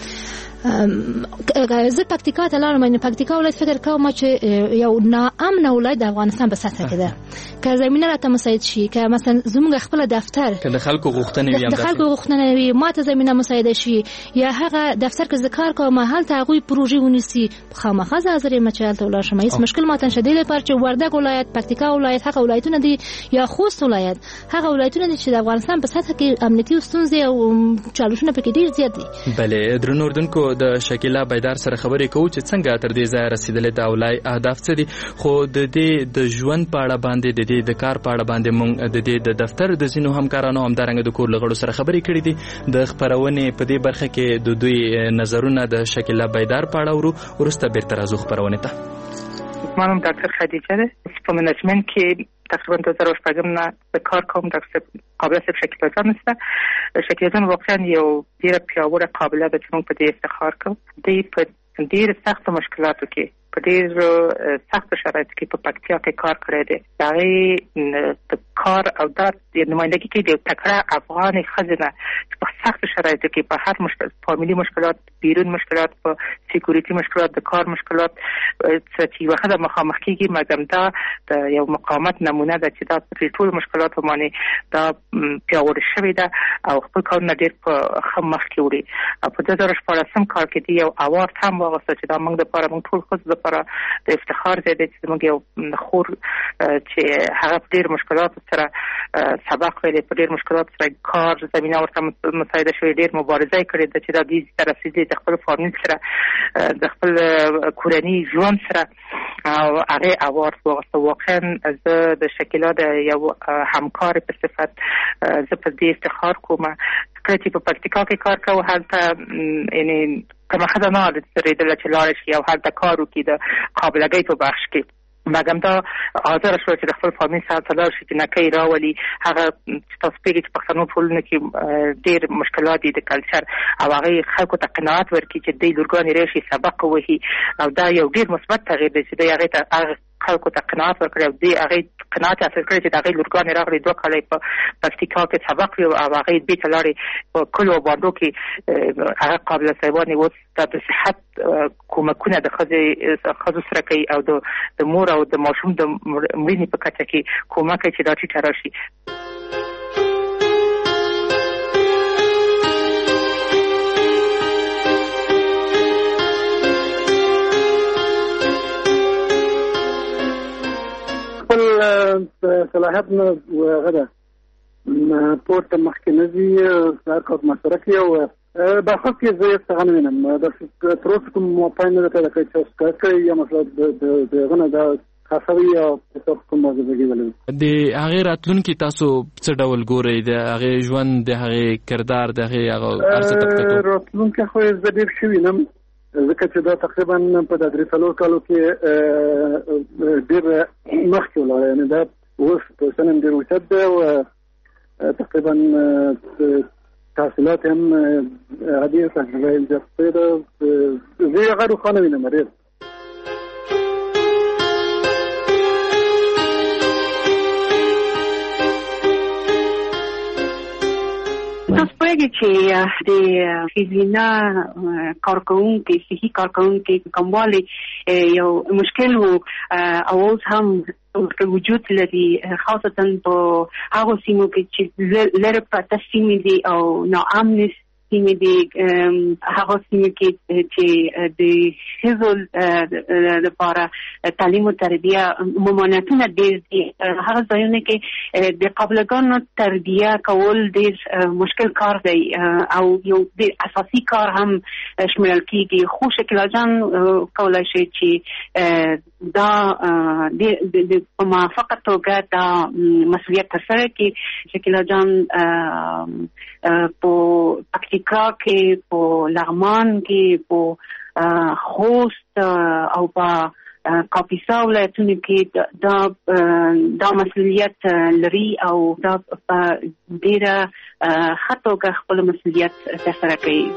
زه پکتیکا ته لاړم نو پکتیکا ولایت فکر کوم چې یو ناامن ولایت د افغانستان په سطح کې ده که زمينه راته مساعد شي که مثلا زموږ خپل دفتر که د خلکو غوښتنې وي د خلکو غوښتنې وي ماته زمينه مساعد شي یا هغه دفتر کې ذکر کوم هلته هغه پروژې ونیسي خامخا حاضر مچال ته ولا شمه هیڅ مشکل ماته شته د لپاره چې وردګ ولایت پکتیکا ولایت هغه ولایتونه دي یا خوست ولایت هغه ولایتونه دي چې د افغانستان په سطح کې امنیتي ستونزې او چالشونه پکې ډیر زیات دي بله درنو اردوونکو د شکیلا بیدار سره خبرې کوو چې څنګه تر دې ځای رسیدلې د اولای اهداف څه دي خو د دې د ژوند په اړه باندې د دې د کار په اړه باندې موږ د دې د دفتر د ځینو همکارانو همدارنګه د کور لغړو سره خبرې کړې دي د خبرونې په دې برخه کې د دوی نظرونه د شکیلا بیدار په اړه ورسته بیرته راځو خبرونه ته منم ډاکټر خدیجه ده په منیجمنت کې تقریبا 2008 نه به کار کوم ډاکټر قابلیت شکیلا جان است شکیلا جان واقعا یو ډیره پیاوړې قابلیت ده چې موږ په دې افتخار کوو د په ډیر سخت مشکلاتو کې په ډیر سخت شرایطو کې په پکتیا کې کار کړی دی دا کار او دا د نمائندګۍ کې د تکړه افغان خزینه په سخت شرایطو کې په هر مشکل فامیلی مشکلات بیرون مشکلات په سکیورټي مشکلات د کار مشکلات چې وخت مخامخ کېږي مګم دا د یو مقاومت نمونه ده چې دا په ټول مشکلات باندې دا پیاوړی شوی ده او خپل کارونه ډېر په ښه مخ کې وړي په 2014 کال کې دی یو اوارد هم واغوسته چې دا موږ دپاره موږ ټول ښځو دپاره د افتخار ځای دی چې زموږ یو خور چې هغه په ډېر مشکلاتو سره سبق ویلی په ډېر مشکلاتو سره کار زمینه ورته مساعده شوې ډېر مبارزه یې کړې ده چې دا دې ته رسېدلې د خپل فامیل سره د خپل کورني ژوند سره او هغه اوارد واغوسته واقعا زه د شکیلا د یو همکار په صفت زه په دې افتخار کوم کله چې په پکتیکا کې کار کوو هلته یعنی کومه ښځه نه درېدله چې لاړه شي او هلته کار وکړي د قابلګۍ په بخش کې مګم دا حاضر شو چې د خپل فامیل سره تلاړ شي چې نکۍ راولي هغه چې تاسو پوهېږئ چې پښتنو ټولنه کې ډېر مشکلات دي د کلچر او هغې خلکو ته قناعت ورکړي چې دوی لورګانې راشي سبق ووهي او دا یو ډېر مثبت تغییر دی چې دوی هغې ته خلکو ته قناعت ورکړي او دوی هغې قناعت حاصل کړی چې د هغې لورګانې راغلې 2 کاله په پکتیکا کې سبق وي او هغې بېرته لاړې په کلو او بانډو کې هغه قابله صاحبانې اوس د صحت کومکونه د ښځو سره کوي او د مور او د ماشوم د مړینې په کچه کې کومک کوي چې دا ټیټه راشي صلاحیت نه وغدا پورته مخکې نه دي کار کوم مسره کې او بخښه کې زه څنګه وینم د تروس کوم پاینه ده چې تاسو کوي یا مثلا د غنه دا خاصوي او تاسو کوم موضوع دی د هغه راتلونکي تاسو څه ډول ګورئ د هغه ژوند د هغه کردار د هغه ارزښت تکتو راتلونکي خو زه ډیر شوی نم ځکه چې دا تقریبا په 3 کالو کې ډیر مخکې ولاړ یعنی دا اوس په سنم ډیر وچت دی او تقریبا تحصیلات هم عادی تجربه جسته ده زیر غیر خانه بینم ریز تاسو پوهیږئ چې د ښځینه کارکوونکي صحي کارکوونکي کموالی یو مشکل و او اوس هم وجود لري خاصتا په هغو سیمو کې چې لرې پراته سیمې دي او ناامنې سیمې دي هغه سیمې کې چې د ښځو لپاره تعلیم او تربیه ممانعتونه ډېر دي هغه ځایونه کې د قابلګانو تربیه کول ډېر مشکل کار دی او یو ډېر اساسي کار هم شمیرل کېږي خو شکیلا جان کولی شي چې دا په موافقه توګه دا مسؤلیت ترسره کړي شکیلا جان په پکتیکا کې په لغمان کې په خوست او په کاپیسا ولایتونو کې دا مسؤلیت لري او دا په ډیره ښه توګه خپل مسؤلیت ترسره کوي.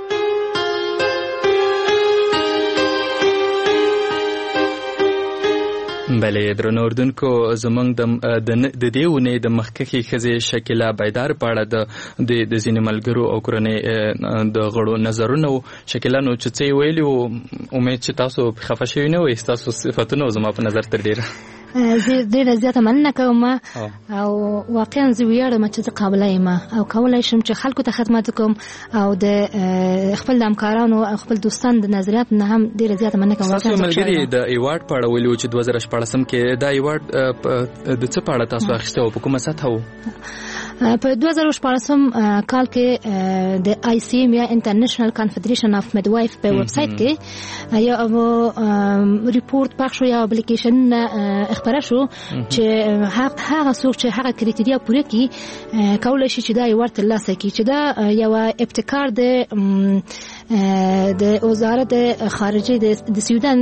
بله درنو اردوونکو زمونږ د دې اونۍ د مخکښې ښځې شکیلا بیدار په اړه د ځینې ملګرو او کورنۍ د غړو نظرونه و. شکیلا نو چې څه یې ویلي وو امید چې تاسو خفه شوي نه وئ ستاسو صفتونه زما په نظر تر ډېره زه ډېره زیاته مننه کوم او واقعا زه ویاړم چې زه قابله یم او کولی شم چې خلکو ته خدمت وکړم او د خپل همکارانو او خپل دوستانو د نظریاتو نه هم ډېره زیاته مننه کوم. ستاسو ملګري د ایوارډ په اړه ویلي وو چې 2014 کې دا ایوارډ د څه په اړه تاسو اخیستی و په کومه سطحه و؟ په 2014 کال کې د ICM یا انټرنیشنل کنفدریشن اف میډوایف په ویب سایټ کې یو ریپورت پخ شو یا اپلیکیشن خبره شو چې هغه څوک چې هغه کریټیریا پوره کړي کولای شي چې دا ایوارډ ترلاسه کړي چې دا یو ابتکار د وزارت خارجه د سویډن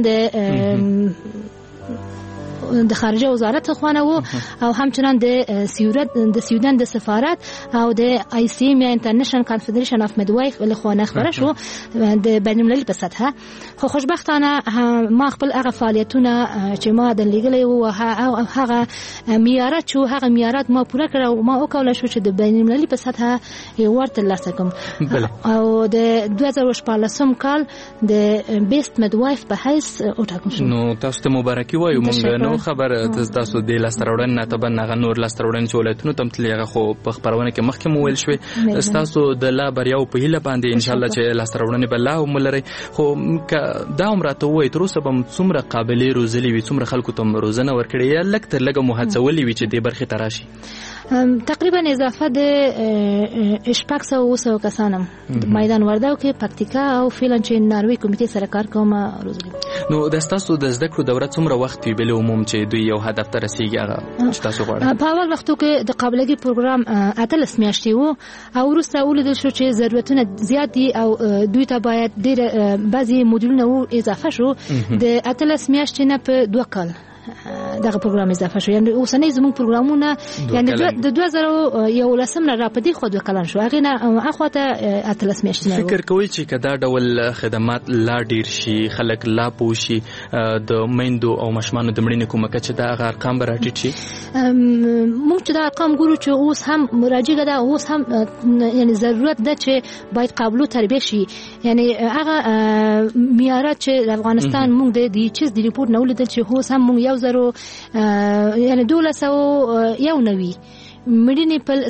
د خارجه وزارت خوانه وو او همچنان د سویډن د سفارت او د ICM یا انټرنیشنل کنفدریشن اف میډوایف له خوانه خبره شو د بین المللي په سطحه. خو خوشبختانه ما خپل هغه فعالیتونه چې ما د لګلې وو هغه معیارات شو هغه معیارات ما پوره کړ او ما وکولای شو چې د بین المللي په سطحه ایوارډ ترلاسه کړم او د 2014 کال د بیسټ میډوایف په حیث وټاکل شو. نو تاسو ته مبارکي وایو. مونږ نو خبر تاسو د لاستراوړن نه ته بنغه نور لاستراوړن چولایتونو تم تلغه خو په خبرونه کې مخکې مو ویل شوې تاسو د لا بریاو په هیله باندې ان شاء الله چې لاستراوړن بل لا ملري خو دا عمرته وای تر اوسه به څومره قابلیت روزلي وي څومره خلکو ته روزنه ورکړي یا لکه تر لګه مهڅولي وي چې د برخه تراشي تقریبا اضافه د اشپاکس او وسو کسانم میدان ورداو کې پکتیکا او فعلا چې ناروی کمیټې سره کار کوم روزلي. نو د تاسو د زده کړو دوره څومره وخت وی بل عموم چې دوی یو هدف ته رسیږي هغه چې تاسو غواړئ؟ په اول وختو کې د قابلیت پروګرام 18 میاشتې وو او وروسته ولیدل شو چې ضرورتونه زیات دي او دوی ته باید ډېر بعضي موډولونه اضافه شو د 18 میاشتې نه په 2 کال دغه پروګرام اضافه شو. یعنی اوسنۍ زموږ پروګرامونه یعنی د 2011 نه را پدې خو 2 کلن شو هغه نه اخواته 18 میاشتې نه. فکر کوي چې کدا ډول خدمات لا ډیر شي خلک لا پوشي د میندو او مشمانو د مړینې کومه چې دا غیر ارقام راټیټ شي موږ چې دا ارقام ګورو چې اوس هم مراجعه ده اوس هم یعنی ضرورت ده چې باید قابلو تربیه شي. یعنی هغه معیارات چې د افغانستان موږ د دې چیز د ریپورت نه ولیدل چې اوس هم موږ 1000 یعنی 1291 مړینې په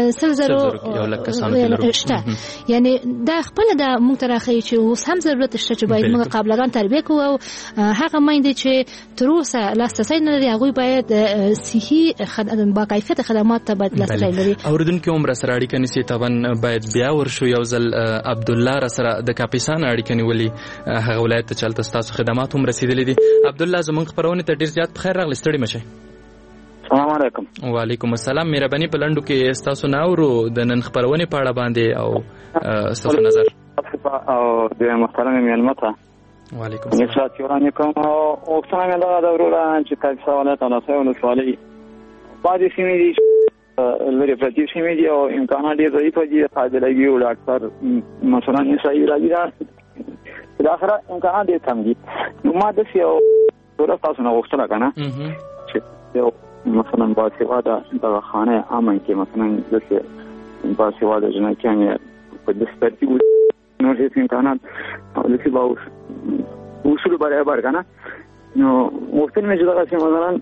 100 شته. یعنی دا خپل د موږ ترخی چې اوس هم ضرورت شته چې باید موږ قابلګان تربیه کوو او هغه مایندې چې تر اوسه لاسرسی نه لري هغوی باید صحي با کیفیت خدمات ته باید لاسرسی لري. اوریدونکو عمر سره اړیکه نیسي طبعا باید بیا ورشو یو ځل عبد الله سره د کاپیسان اړیکه نیولې هغه ولایت ته چلته تاسو خدمات هم رسیدلې دي. عبد الله زموږ خبرونه ته ډیر زیات بخیر راغلی ستړي مشه. السلام علیکم. وعلیکم السلام. مهرباني په لندو کې تاسو ناورو د نن خبرونه په اړه باندې او تاسو نظر او د محترم میلمته. وعلیکم السلام. نشاط یورانی کوم او څنګه دا ورور چې تاسو ولایت او تاسو ولسوالۍ بعضی سیمې دي لري پرتی شي دي او امکانات ډېر ضعیف دي قابلیت یو ډاکټر مثلا نسایي راځي دا اخره امکانات ډېر کم دي نو ما د یو ډول تاسو نه وښتنه کنه چې یو مثلا باسواده د خانه امن کې مثلا د باسواده جنکیان په دسترتي نو هیڅ امکانات لسی باو اصول برابر کنه نو وختن مې جوړه چې مثلا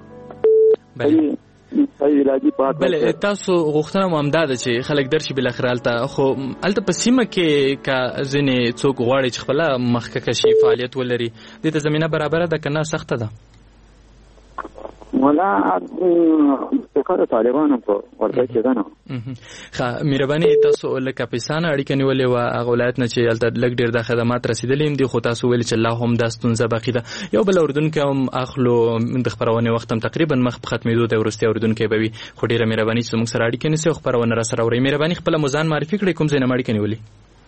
بله تاسو غوښتنه مو همدا ده چې خلک درشي بالاخره هلته خو هلته په سیمه کې که ځینې څوک غواړي چې خپله مخکښه شي فعالیت ولري دې ته زمینه برابره ده که نه سخته ده ولا د طالبانو په ورته کې ده نو ښه مهرباني تاسو له کاپیسانه اړیکه نیولې وه هغه ولایت نه چې هلته لږ ډېر دا خدمات رسېدلي هم دي خو تاسو ویلي چې لا هم دا ستونزه باقي ده یو بل اورېدونکی هم اخلو د خپرونې وخت هم تقریبا مخ په ختمېدو دی وروستی اورېدونکی به وي خو ډېره مهرباني چې زموږ سره اړیکه نیسئ او خپرونه راسره اورئ مهرباني خپله مو ځان معرفي کړئ کوم ځای نه مو اړیکه نیولې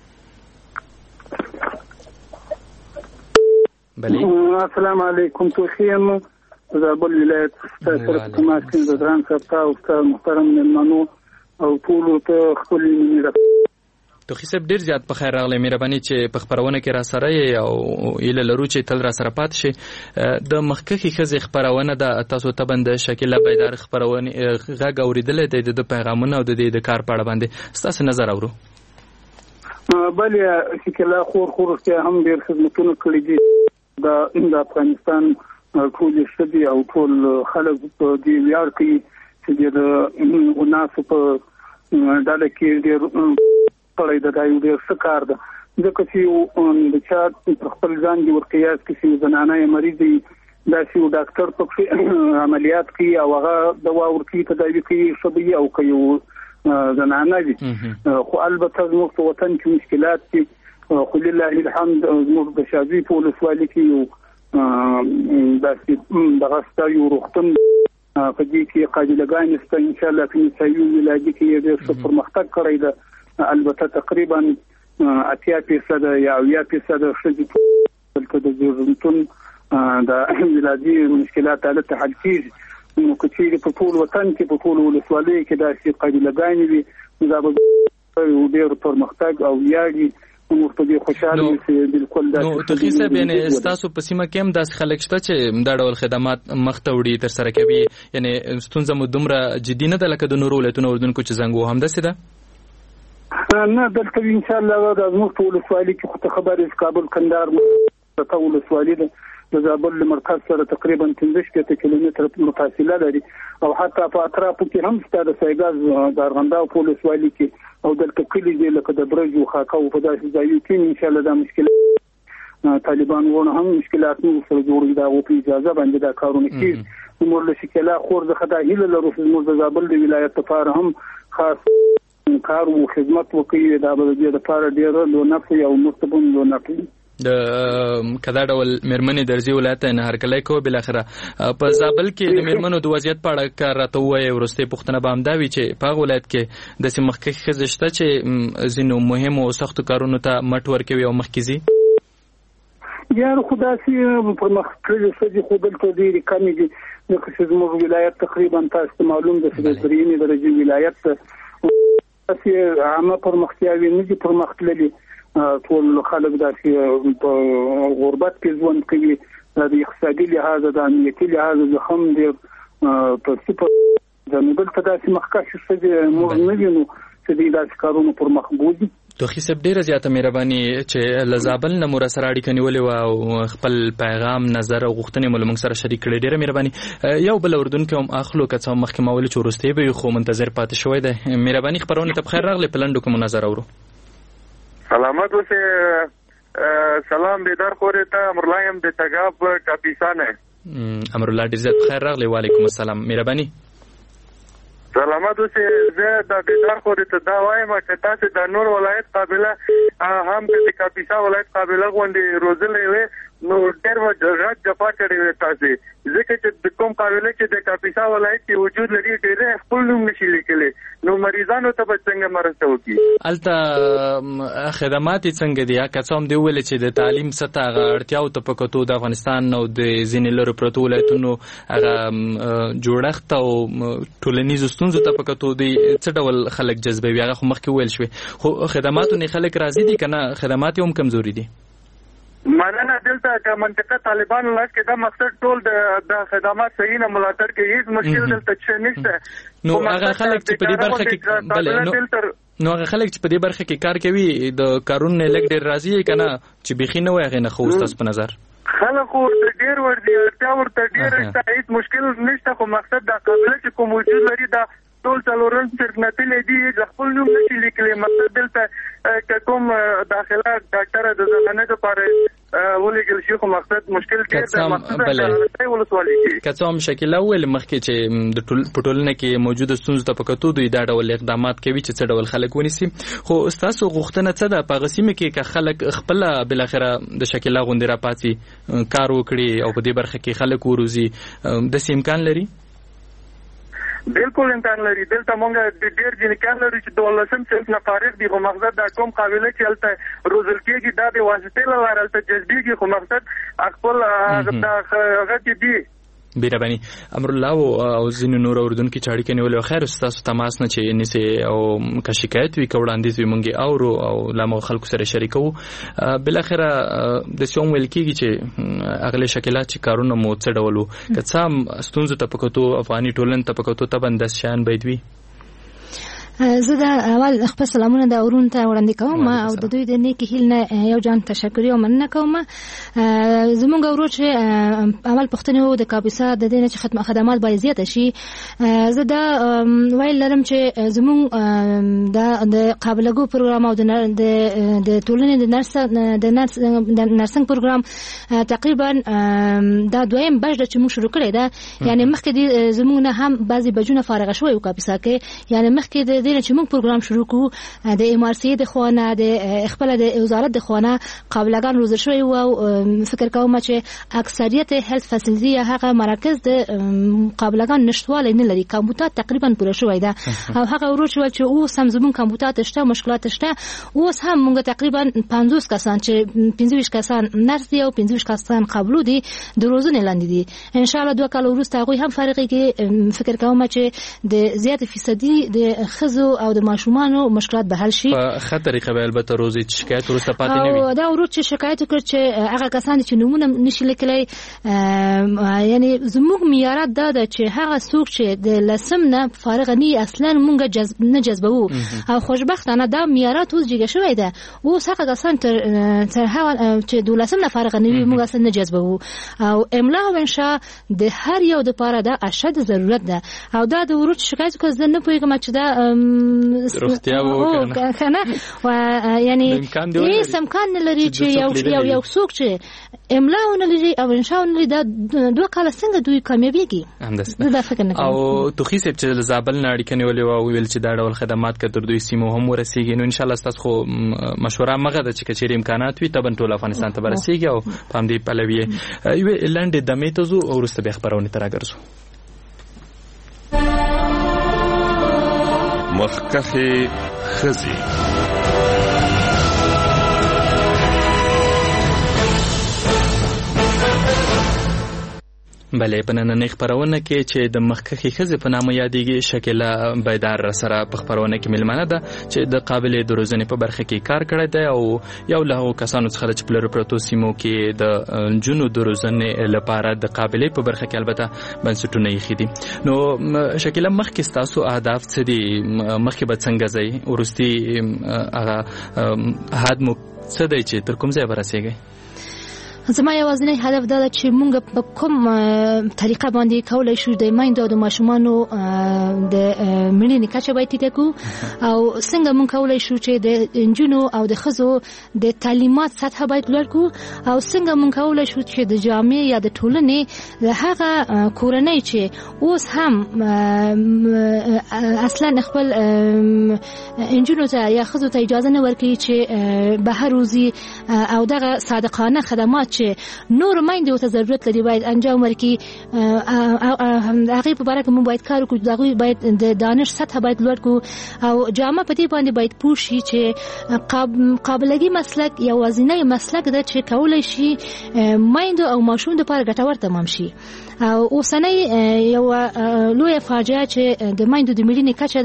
بله السلام علیکم توخیم زابل ولایت ستاسو په ماسکین د ځان سره او ستاسو محترم مېلمنو او ټول ته خپل مینه توخی صاحب ډیر زیات په خیر راغلی مهرباني چې په خبرونه کې را سره یې او ایله لرو چې تل را سره پات شي د مخکښې ښځې خبرونه ده تاسو ته بند شکیله بیدار خبرونه غږ اورېدلی دی د پیغامونه او د دې د کار په اړه باندې ستاسو نظر اورو بلې شکیله خور هم ډېر خدمتونه کړي دي د افغانستان ټول شدي او ټول خلک په دې ویاړ کوي چې د وناسو په ډله کې ډېر پړی د دایو ډېر ښه کار ده ځکه چې د چا پر خپل ځان دې ورقیاس کې چې زنانه مریض دي داسې یو ډاکټر پکې عملیات کوي او هغه دوا ورکوي تداوي کوي ښه به وي او که یو زنانه وي خو البته زموږ په وطن کې مشکلات دي خو لله الحمد زموږ د شاذي په ولسوالۍ کې یو داسې دغه ستا یو روغتون په دې کې قابلګانې شته انشاءالله په نسایي ولایت کې ډېر ښه پرمختګ کړی ده البته تقریبا 80% یا 90% ښځې دلته د زیږنتون د ولادي مشکلات هلته حل کېږي نو که چیرې په ټول وطن کې په ټول ولسوالیو کې داسې قابلګانې وي نو دا به ډېر پرمختګ او ویاړ موږ په دې خوشاله یو چې بالکل دا نو توخی صاحب یعنې ستاسو په سیمه کې هم داسې خلک شته چې دا ډول خدمات مخته وړي ترسره کوي یعنې ستونزه مو دومره جدي نه ده لکه د نورو ولایتونو اردوونکو چې زنګ وو همداسې ده نه دلته انشاءالله دا زموږ په ولسوالۍ کې خو ته خبر یې کابل کندهار ته ولسوالۍ ده د زابل له مرکز سره تقریبا 15 کیلومتره فاصله لري او حتی په اطرافو کې هم شته د سایګاز د ارغنداو په ولسوالۍ کې او دلته کلی دی لکه د برج او خاکو په داسې ځایو کې انشاءالله دا مشکل طالبان ونه هم مشکلات نو سره جوړي دا او په اجازه باندې دا کارونه کوي نو له شکله خور د خدای هیله لرو چې د زابل د ولایت لپاره هم خاص کار او خدمت وکړي دا به د لپاره ډیر لو نفع او مستقبل لو نفع د کدا ډول مېرمنې درځي ولایت نه هرکلی کو بل اخره په زابل کې د مېرمنو د وضعیت په اړه کار راته وایي ورسته پښتنه به همدا وي چې په ولایت کې د سیمخکې ښځې شته چې ځینو مهم او سختو کارونو ته مټ ورکوي او مخکې ځي یار خدا سي پر مخکې څه خو دلته ډېر کمی دي لکه چې زموږ ولایت تقریبا تاسو معلوم ده چې د درېیمې درجې ولایت چې عامه پرمختیاوي نه دي پرمختللي ټول خلک داسې په غربت کې ژوند کوي د اقتصادي لحاظ د امنیتي لحاظ زخم دی په سپور د نوبل ته داسې مخکښ څه موږ نه وینو چې داسې کارونه پر مخ بوځي توخی صاحب ډیره زیاته مهرباني چې لزابل نه مور سره اړیکه نیولې و او خپل پیغام نظر او غوښتنې مو موږ سره شریک کړي ډیره مهرباني یو بل اردوونکی هم اخلو که څه مخکې ما ویل چې وروستی به خو منتظر پاتې شوی دی مهرباني خبرونه ته بخیر راغلی په لنډو کې مو نظر اورو سلامت اوسه سلام بیدار خورې ته امرلایم د تګاب کاپیسانه امرالله ډیر زیات بخیر راغلی وعلیکم السلام مهرباني سلامت اوسه زه د بیدار خورې ته دا وایم چې تاسو د نور ولایت قابله هم د کاپیسا ولایت قابله غونډې روزلې وي نو ډېر غټ جفا کړې وي تاسو ځکه چې د کوم قابلیت چې د کاپیسا ولایت کې وجود لري ډېر خپل نوم نشي لیکلی نو مریضانو ته به څنګه مرسته وکړي الته خدمات څنګه دي که څه هم دی ویل چې د تعلیم سطح هغه اړتیاو ته په کتو د افغانستان او د ځینې لرو پرتو ولایتونو هغه جوړښت او ټولنیزو ستونزو ته په کتو دی څه ډول خلک جذبوي هغه خو مخکې ویل شوی خو خدماتو نه خلک راضي دي کنه خدمات هم کمزوري دي مننه دلته که منطقه طالبانو لاس کې دا مقصد ټول د خدمات صحیح نه ملاتړ کوي هیڅ مشکل دلته چې نشته نو هغه خلک چې په دې برخه کې بل نو هغه خلک چې په دې برخه کې کار کوي د کارونه لګ ډیر راضي کنه چې بخي نه وایغه نه خو تاسو په نظر خلکو ډیر ورته ورته ډیر هیڅ مشکل نشته خو مقصد دا قابلیت چې کوم موجود لري دا ټول څلورن سرنتلې دي د خپل نوم نشي لیکلی مقصد دلته کوم داخله ډاکټر د زنانه لپاره ولګل شي خو مقصد مشکل کې د مقصد د ولسوالۍ کې کڅوم شکل اول مخکې چې د ټولنه کې موجوده ستونزې ته پکتو دوی دا ډول اقدامات کوي چې څه ډول خلک ونیسي خو تاسو غوښتنه څه ده په غسیمه کې که خلک خپل بل اخره د شکل غوندې را پاتې کار وکړي او په دې برخه کې خلک وروزي د امکان لري بالکل امکان لري دلته مونږ د ډیر ځینکان لري چې 12 صنف نه فارغ دي خو مقصد دا کوم قابلیت چې الته روزل کېږي دا د واسطې لپاره الته جذبېږي خو مقصد خپل هغه کې دي بیربانی امر الله او زین نور اردوونکو چې اړیکه نیولې خیر تاسو تماس نه چې نسی او که شکایت وی کوړاندې وي مونږه او لامو خلکو سره شریکو بل اخره د سوم ویل کېږي چې اغله شکلات چې کارونه مو څه ډولو که څه ستونزې ته پکتو افغاني ټولن ته پکتو ته بندس شان بيدوي زه د اول خپل سلامونه د اورون ته وړاندې کوم او د دوی د نیکی هیل نه یو جان تشکر او مننه کوم زمونږ ورور چې اول پښتني وو د کاپیسا د دې نه چې خدمات باید زیات شي زه دا ویل لرم چې زمونږ د قابلګو پروګرام او د ټولنې د نرسنګ پروګرام تقریبا دا دویم بج چې موږ شروع کړی دا یعنی مخکې زمونږ نه هم بعضی بجونه فارغ شوی او کاپیسا کې یعنی مخکې د چې موږ پروګرام شروع کوو د ام ار سی د خوانه د خپل د وزارت د خوانه قابلګان روزل شوی او فکر کوم چې اکثریت هیلث فاسیلیټي هغه مراکز د قابلګان نشټواله نه لري کمپیوټر تقریبا پوره شوی ده او هغه ورو چې اوس هم زمون کمپیوټر شته مشکلات شته اوس هم موږ تقریبا 50 کسان چې 25 کسان نرس دي او 25 کسان قابلو دي د روزنه لاندې دي ان شاء الله 2 کال وروسته هغه هم فارغي فکر کوم چې د زیات فیصدي د خزو او د ماشومانو مشکلات به حل شي په خطرې قبل البته روزي شکایت ورسته پاتې نه وي او دا ورو چې شکایت وکړي چې هغه کسان چې نمونه نشي لیکلای یعنی زموږ معیارات دا ده چې هغه څوک چې د لسم نه فارغ نه اصلا مونږ جذبو او خوشبختانه دا معیارات اوس جګه شوی ده او هغه کسان تر هغه چې د لسم نه فارغ نه وي مونږ اصلا نه جذبو او املا او انشاء د هر یو د لپاره دا اشد ضرورت ده او دا د ورو شکایت کوي زه نه پوهیږم چې دا روغتیا وو کنه و یعنی هیڅ امکان نه لري چې یو څوک چې املا ونه لري او انشاء ونه لري دا 2 کال څنګه دوی کامیابیږي دا فکر نه کوم او توخي سپ چې زابل نه اړیکه نیولې او ویل چې دا ډول خدمات کتر دوی سیمو هم ورسیږي نو ان شاء الله تاسو خو مشوره مغه د چې کچېر امکانات وي تبن ټول افغانستان ته ورسیږي او پام دې پلوي یو لاندې د میتوزو او ورسته به خبرونه تراګرځو مخکخه خزي بلې په نننۍ خبرونه کې چې د مخکخي خزي په نامه یادېږي شکله بیدار سره په خبرونه کې ملمنه ده چې د قابلیت د روزنې په برخه کې کار کړی دی او یو له کسانو څخه چې په پروتو سیمو کې د جنو د روزنې لپاره د قابلیت په برخه کې البته بنسټونه یې خېدي نو شکله مخکې تاسو اهداف څه دي مخکې به څنګه ځي ورستي هغه اهداف مو څه دی چې تر کوم ځای ورسیږي زما یوازینی هدف دا ده چې موږ په کوم طریقه باندې کولای شو د مایندو د ماشومانو د مړینې کچه باید ټیټه کړو او څنګه موږ کولای شو چې د انجونو او د ښځو د تعلیمات سطح باید لوړ کړو او څنګه موږ کولای شو چې د جامعې یا د ټولنې د هغه کورنۍ چې اوس هم اصلا خپل انجونو ته یا ښځو ته اجازه نه ورکړي چې بهر روزي او دغه صادقانه خدمات چې نور مایندې ته ضرورت لري باید انجام ورکړي هغه په اړه کوم باید کار وکړو دغه باید د دانش سطح باید لوړ کړو او جامه په دې باندې باید پوه شي چې قابلیت مسلک یا وزنه مسلک د چې کولای شي مایندو او ماشوم د لپاره ګټور تمام شي او اوسنۍ یو لوی فاجعه چې د مایندو د مړینې کچه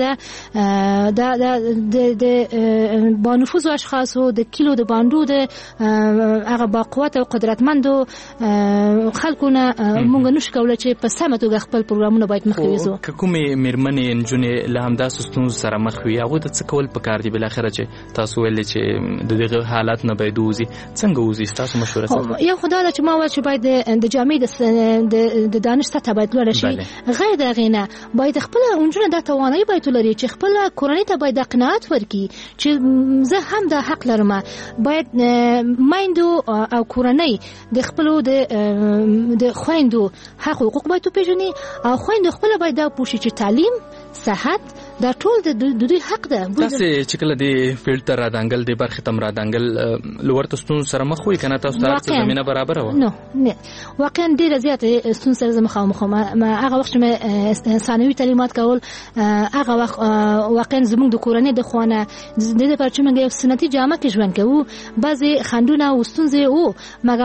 ده د بانفوذ اشخاصو د کیلو د باندو د هغه باقوت او قدرتمندو خلکونه مونږ نشو کولای چې په سمه توګه خپل پروګرامونه باید مخکې ویزو کومې میرمنې نجونې له همداسې ستونزو سره مخ وي هغوی ته څه کول پکار دي بالاخره چې تاسو ویلې چې د دغه حالات نه باید ووځي څنګه ووځي ستاسو مشوره څه یو خدای چې ما وایي چې باید د جامعې د دانش سطح باید لوړه شي غیر د هغې نه باید خپل نجونې دا توانایي باید ولري چې خپل کورنۍ ته باید قناعت ورکړي چې زه هم دا حق لرم باید مایندو او کورنۍ د خپلو د خویندو حق حقوق باید وپېژني او خویندو خپله باید دا پوه شي چې تعلیم صحت دا ټول د دوی حق ده تاسې چې کله د فیلډ ته رادانګل د برخې ته رادانګل لورته ستونزو سره مخ وي که نه تاسو ته هر څه زمینه برابره وه نه واقعا ډېره زیاته ستونزو سره زه مخامخ وم هغه وخت چې مې ثانوي تعلیمات کول هغه وخت واقعا زموږ د کورنۍ د خوا نه د دې لپاره چې موږ یو سنتي جامه کې ژوند کوو بعضې خنډونه او ستونزې وو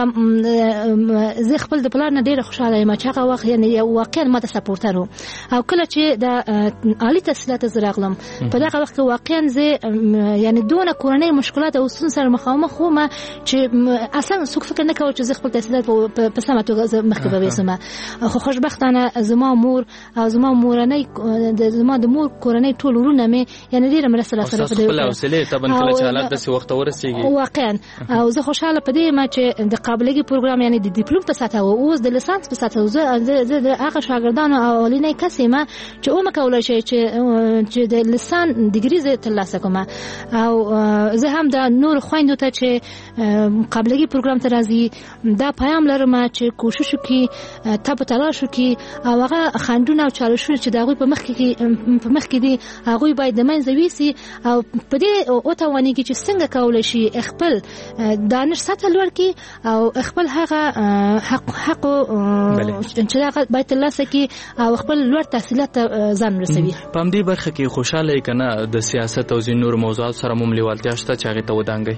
مګر زه خپل د پلار نه ډېره خوشحاله یم چې هغه وخت یعنې واقعا ما ته سپورټر و او کله چې د عالی تحصیلات زه راغلم په دغه وخت کې واقعا زه یعنې دونه کورنۍ مشکلات او ستونزو سره مخامخ وم چې اصلا څوک فکر نه کوي چې زه خپل تحصیلات په سمه توګه مخکې به ویسم خو خوشبختانه زما مور او زما مورنۍ زما د مور کورنۍ ټول ورونه مې یعنې ډېره مرسته راسره په دې خپل حوصلې طبعا کله چې حالات داسې وخت ته ورسېږي واقعا او زه خوشحاله په دې یم چې د قابلیت پروګرام یعنې د ډیپلوم په سطحه او اوس د لیسانس په سطحه زه د هغه شاګردانو اولنی کس یم چې ومه کولی شي چې د لیسان ډیګري زه ترلاسه کوم او زه هم د نور خویندو ته چې قابلیت پروګرام ته راځي دا پیام لرم چې کوشش وکړي تب تلاش وکړي او هغه خنډونه او چالشونه چې د هغوی په مخ کې دي هغوی باید د منځه ویسي او په دې وتوانېږي چې څنګه کولی شي خپل دانش سطح لوړ کړي او خپل هغه حق چې هغه باید ترلاسه کړي او خپل لوړ تحصیلات ته ځان رسوي په همدې برخه کې خوشحاله یې که نه د سیاست او ځینې نورو موضوعاتو سره مو لیوالتیا شته چې هغې ته ودانګئ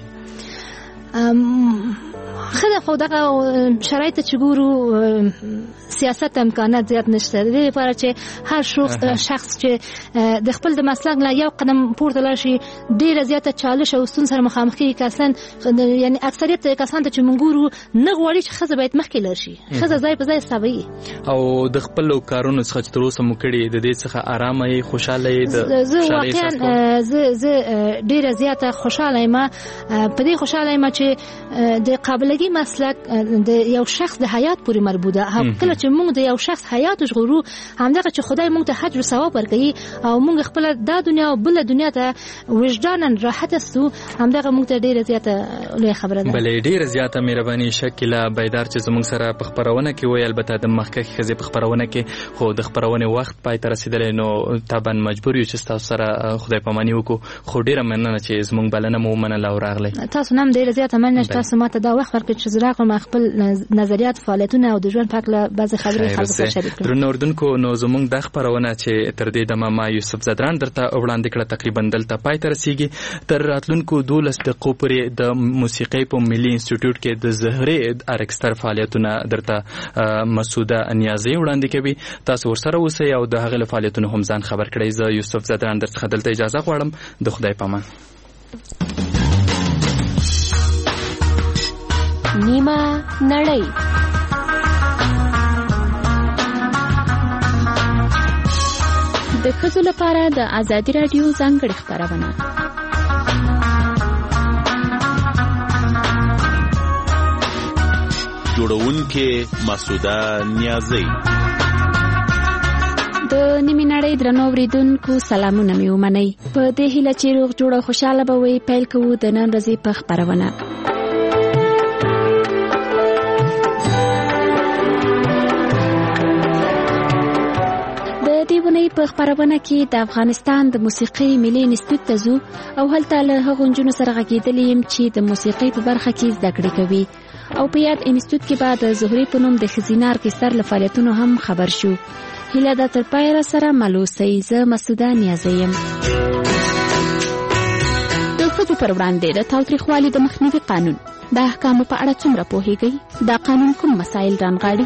خدا خو دغه شرایط چې ګورو سیاست امکانات زیات نشته د دې لپاره چې هر شخص چې د خپل د مسلک نه یو قدم پورته لاړ شي ډېره زیاته چالش او ستونزو سره مخامخ کېږي که اصلا یعنې اکثریت کسان ته چې موږ ګورو نه غواړي چې ښځه باید مخکې لاړ شي ښځه ځای په ځای سابوي او د خپلو کارونو څخه چې تر اوسه مو کړي د دې څخه ارامه یې خوشحاله یې زه واقعا زه ډېره زیاته خوشحاله یم په دې خوشحاله یم چې د قابلیت مسلک د یو شخص د حیات پورې مربوط ده کله چې موږ د یو شخص حیات وژغورو همدغه چې خدای موږ ته حج او ثواب ورکوي او موږ خپل د دنیا او بل دنیا ته وجدانا راحت استو همدغه موږ ته ډیره زیاته لوی خبره ده بلې ډیره زیاته مهرباني شکیله بیدار چې زموږ سره په خبرونه کې وای البته د مخکې خزې په خبرونه کې خو د خبرونه وخت پای ته رسیدل نو طبعا مجبور یو چې تاسو سره خدای پاماني وکړو خو ډیره مننه چې زموږ بلنه مو منل او راغلی تاسو نام ډیره زیاته مننه چې تاسو ماته دا وخت ورکړ چې زراغ ما خپل نظریات فعالیتونه او د ژوند په اړه بعضی خبرې خلکو سره شریک کړم درنو اردوونکو نو زموږ د خبرونه چې تر دې دمه ما یوسف زدران درته وړاندې کړه تقریبا دلته پای ته رسیږي تر راتلونکو 12 دقیقو پورې د موسیقۍ په ملي انسټیټیوټ کې د زهرې ارکستر فعالیتونه درته مسعوده نیازي وړاندې کوي تاسو ورسره اوسئ او د هغه فعالیتونو هم ځان خبر کړئ زه یوسف زدران درته دلته اجازه غواړم د خدای پامان نیمه نړۍ د ښځو لپاره د ازادي راډیو ځانګړې خپرونه جوړونکې مسعوده نیازي د نیمه نړۍ درنو اوریدونکو سلامونه مې ومنئ په دې هیله چې روغ جوړ او خوشاله به وئ پیل کوو د نن ورځې په خپرونه اونۍ په خبرونه کې د افغانستان د موسیقي ملي انسټیټیوټ ته ځو او هلته له هغو نجونو سره غږېدلې یم چې د موسیقي په برخه کې زده کړې کوي او په یاد انسټیټیوټ کې به د زهرې په نوم د ښځینه ارکستر له فعالیتونو هم خبر شو. هیله ده تر پایه راسره مل اوسئ. زه مسعوده نیازی یم. د ښځو پر وړاندې د تاوتریخوالي د مخنیوي قانون د احکامو په اړه څومره پوهیږئ؟ دا قانون کوم مسایل رانغاړي؟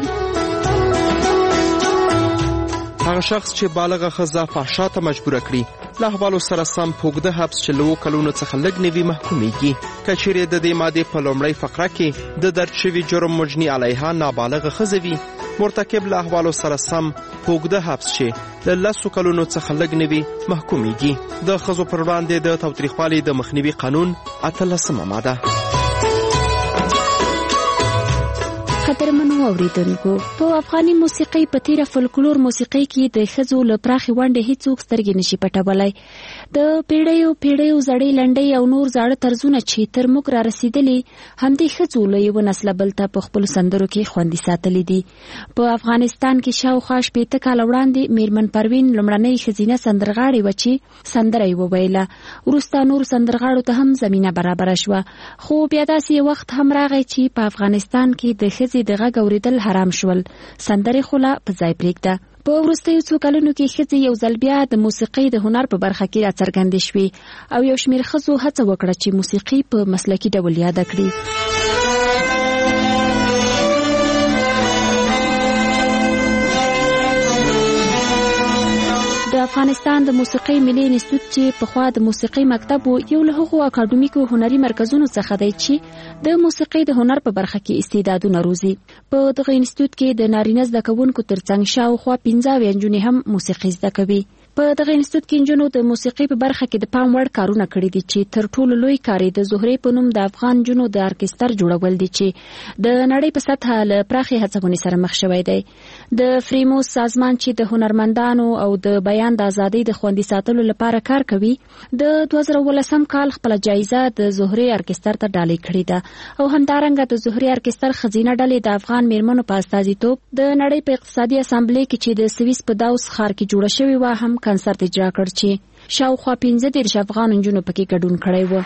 هغه شخص چې بالغه ښځه فحشا ته مجبوره کړي له احوالو سره سم په اوږده حبس چې له 7 کلونو څخه لږ نه وي محکومیږي. که چیرې د دې مادې په لومړۍ فقره کې د درج شوي جرم مجني علیها نابالغه ښځه وي، مرتکب له احوالو سره سم په اوږده حبس چې له 10 کلونو څخه لږ نه وي محکومیږي. د ښځو پر وړاندې د تاوتریخوالي د مخنیوي قانون 18مه ماده. قدرمنو اوریدونکو، په افغاني موسیقۍ په تیره فولکلور موسیقۍ کې د ښځو له پراخې ونډې هیڅوک سترګې نشي پټولی. د پیړیو زړې لنډۍ او نور زاړه طرزونه چې تر موږ را رسیدلي همدې ښځو له یوه نسله بل ته په خپلو سندرو کې خوندي ساتلي دي. په افغانستان کې شاوخوا 80 کاله وړاندې میرمن پروین لومړنۍ ښځینه سندرغاړې وه چې سندره یې وویله. وروسته نورو سندرغاړو ته هم زمینه برابره شوه، خو بیا داسې وخت هم راغی چې په افغانستان کې د ښځې د غږ اوریدل حرام شول. سندرې خو لا په ځای پرېږده. په وروستیو څو کلونو کې ښځې یو ځل بیا د موسیقۍ د هنر په برخه کې راڅرګندې شوې او یو شمېر ښځو هڅه وکړه چې موسیقي په مسلکي ډول یاده کړي. د افغانستان د موسیقۍ ملي انسټیټیوټ چې پخوا د موسیقۍ مکتب و، یو له هغو اکاډمیکو هنري مرکزونو څخه دی چې د موسیقۍ د هنر په برخه کې استعدادونه روزي. په دغه انسټیټیوټ کې د نارینه زده کوونکو ترڅنګ شاوخوا 15 نجونې هم موسیقي زده کوي. په دغه انسټیټیوټ کې نجونو د موسیقۍ په برخه کې د پام وړ کارونه کړي دي چې تر ټولو لوی کار د زهرې په نوم د افغان نجونو د ارکستر جوړول دي چې د نړۍ په سطحه له پراخې هڅونې سره مخ شوی دی. د فریموس سازمان چې د هنرمندانو او د بیان د ازادۍ د خوندي ساتلو لپاره کار کوي، د 2018 کال خپل جایزه د زهرې ارکستر ته ډالۍ کړې ده او همدارنګه د زهرې ارکستر ښځینه ډلې د افغان میرمنو په استازیتوب د نړۍ په اقتصادي اسامبلې کې چې د سویس په داوس ښار کې جوړه شوې وه هم کنسرت اجرا کړ چې شاوخوا 15 افغان نجونو پکې ګډون کړی و.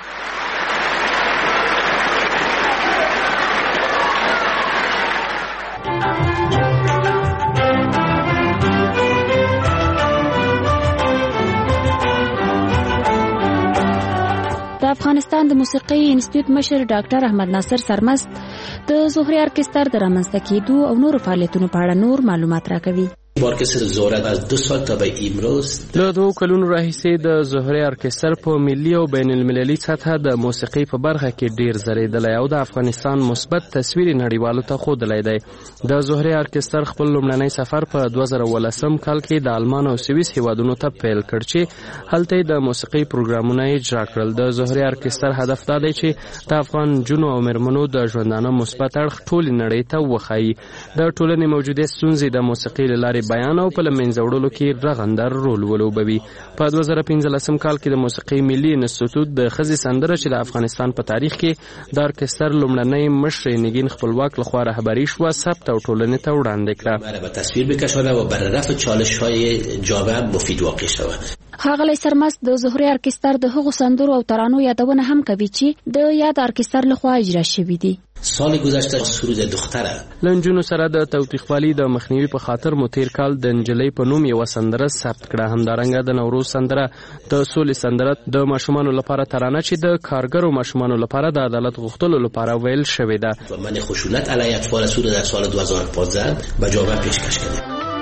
د افغانستان د موسیقۍ انسټیټیوټ مشر ډاکټر احمد ناصر سرمست د زهرې ارکستر د رامنځته کېدو او نورو فعالیتونو په اړه نور معلومات راکوي. ارکستر زهره از 2 سال تا به امروز له 2 کلونو راهیسې د زهرې ارکستر په ملي او بین المللي سطحه د موسیقۍ په برخه کې ډیر زریدلی او د افغانستان مثبت تصویر نړیوالو ته ښودلی دی. د زهرې ارکستر خپل لومړنی سفر په 2018 کال کې د آلمان او سویس هیوادونو ته پیل کړ چې هلته د موسیقۍ پروګرامونه اجرا کړل. د زهرې ارکستر هدف دا دی چې د افغان نجونو او میرمنو د ژوندانه مثبت اړخ ټولې نړۍ ته وښایي. د ټولنې موجودې ستونزې د موسیقۍ له لارې بیان او په منځ وړلو کې رغندر رول ولوبوي. په 2015 کال کې د موسیقۍ ملي انسټیټیوټ د ښځې سندره چې د افغانستان په تاریخ کې د ارکستر لومړنۍ مشرې نگین خپلواک لخوا رهبري شوه، ثبت او ټولنې ته وړاندې کړه. به تصویر بکشانه و برای رفع چالش‌های جامعه مفید واقع شود. ښاغلی سرمست د زهرې ارکستر د هغو سندرو او ترانو یادونه هم کوي چې د یاد ارکستر لخوا اجرا شوي دي. سال گذشته سرود دختره له نجونو سره د تاوتریخوالي د مخنیوي په خاطر مو تیر کال د نجلۍ په نوم یوه سندره ثبت کړه. همدارنګه د نوروز سندره، د سولې سندره، د ماشومانو لپاره ترانه چې د کارګرو ماشومانو لپاره د عدالت غوښتلو لپاره ویل شوې ده. من خشونت علیه اطفال سوریه در سال 2015 به جامعه پیشکش کرده.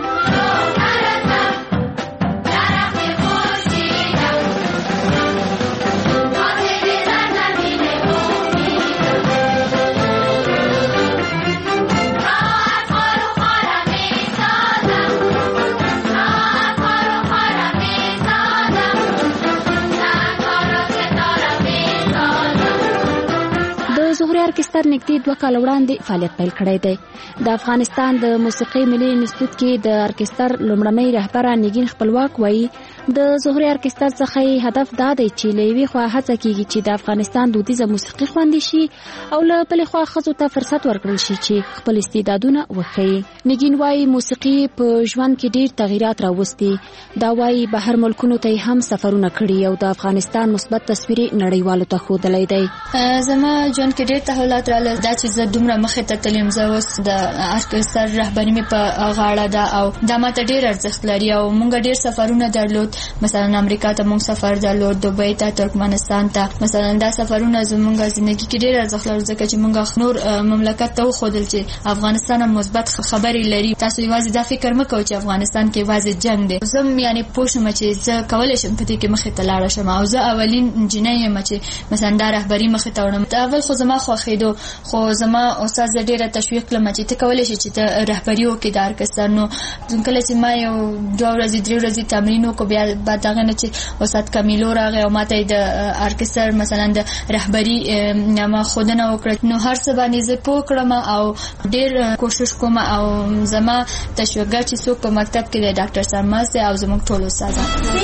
ارکستر نږدې 2 کال وړاندې فعالیت پیل کړی دی. د افغانستان د موسیقۍ ملي انسټیټیوټ کې د ارکستر لومړنۍ رهبره نگین خپلواک وایي د زهري ارکستر څخه هدف دا دی چې لوي خو هڅه کیږي چې د افغانستان دودیزه موسیقي خوندي شي او له بلې خوا ښځو ته فرصت ورکړل شي چې خپل استعدادونه وښيي. نګین وايي موسیقي په ژوند کې ډېر تغیرات راوستي. دا وايي بهر ملکونو ته هم سفرونه کړي او د افغانستان مثبت تصویر نړیوالو ته ښودلی دی. زما ژوند کې ډېر تحولات راغلل. دا چې زه دومره مخې ته تلم، زه اوس د ارکستر رهبري مې په غاړه ده او دا ماته ډېر ارزښت لري او موږ ډېر سفرونه درلود. مثلا امریکا ته موږ سفر درلود، دبي ته، ترکمنستان ته. مثلا دا سفرونه زموږ ژوند کې ډېر ارزښت لري ځکه چې موږ نور مملکت ته وښودل چې افغانستان هم مثبت خبرې لري. تاسو یوازې دا فکر مه کوئ چې افغانستان کې یوازې جنگ دی. زه یعنی پوه شم چې زه کولی شم په دې کې مخې ته لاړه شم او زه اولین نجلۍ یم چې مثلا دا رهبري مخې ته وړم. اول خو زما خوښېدو، خو زما استاد ډېره تشویق کړم چې ته کولی شې چې ته رهبري وکړې د ارکستر. نو کله چې ما یو 2 ورځې 3 ورځې تمرین وکړ، بیا بعد هغه نه چې استاد کمیلو راغی او ماته د ارکستر مثلا د رهبري ما خودنه وکړه، نو هر څه باندې زه پوه کړم او ډېر کوشش کوم او زما تشویقګر چې څوک په مکتب کې د ډاکټر سرماز دی او زموږ ټول استادان.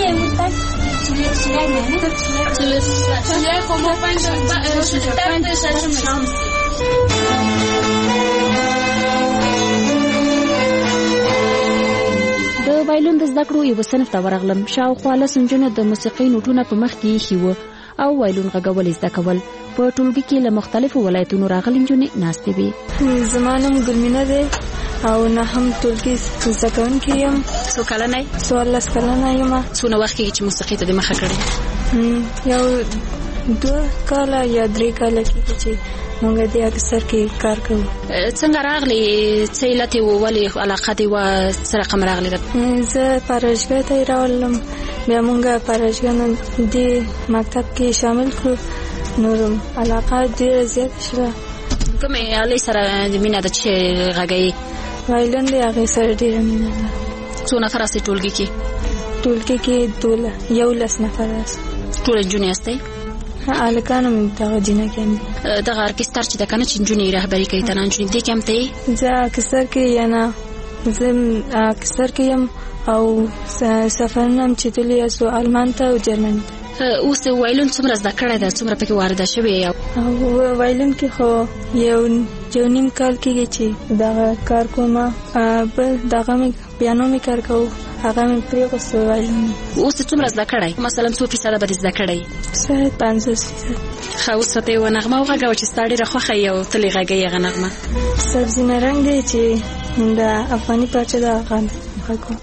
د وایلون د زده کړو یو صنف ته ورغلم. شاوخوا 10 نجونو د موسیقۍ نوټونه په مخ کې ایښي وو او وایلون غږول زده کول. په ټولګي کې له مختلفو ولایتونو راغلي نجونې ناستې وې. زما نوم ګلمینه دی او نه هم ټولګي زده کوونکې یم. څو کلنه یې؟ 14 کلنه یم. څونه وخت کېږي چې موسیقۍ ته د مخه کړې؟ یو 2 کاله یا 3 کاله کېږي چې موږ د ارکستر کې کار کوو. څنګه راغلی؟ څه علت یې و؟ ولې علاقه دې وه؟ څه رقم راغلی ده؟ زه پاراشګاه ته یې راولم، بیا موږ پاراشګاه نه دې مکتب کې شامل کړو، نو علاقه ډېره زیاته شوه. کومې آلې سره مینه ده چې غږوي؟ وایلون دی، هغې سره ډېره مینه ده. څو نفر یاستئ ټولګي کې؟ ټولګي کې 11 نفر یاست. ټول نجونې یاستئ؟ هلکان هم دغه جینکې هم دي. دغه ارکستر چې ده که نه چې نجونې رهبري کوي، ته نه نجونې دې کې هم ته یې؟ زه ارکستر کې یا نه، زه ارکستر کې یم او سفرونه هم چې تللي یاستو آلمان ته او جرمني ته. اوس وایلون څومره زده کړی ده؟ څومره پکې وارده شوې؟ وایلون کې خو یو نیم کال کېږي چې دغه کار کومه. بل دغه مې پیانو مې کار کوو، هغه مې پرېغوستی وایلون. اوس څومره زده کړی؟ مثلا څو فیصده به دې زده کړی؟ شاید 50%. ښه، اوس راته یوه نغمه وغږوه چې ستا ډېره خوښه یې او تل یې غږوي هغه نغمه. سبزي مرنګ دی چې د افغاني پارچه ده، هغه غږوم.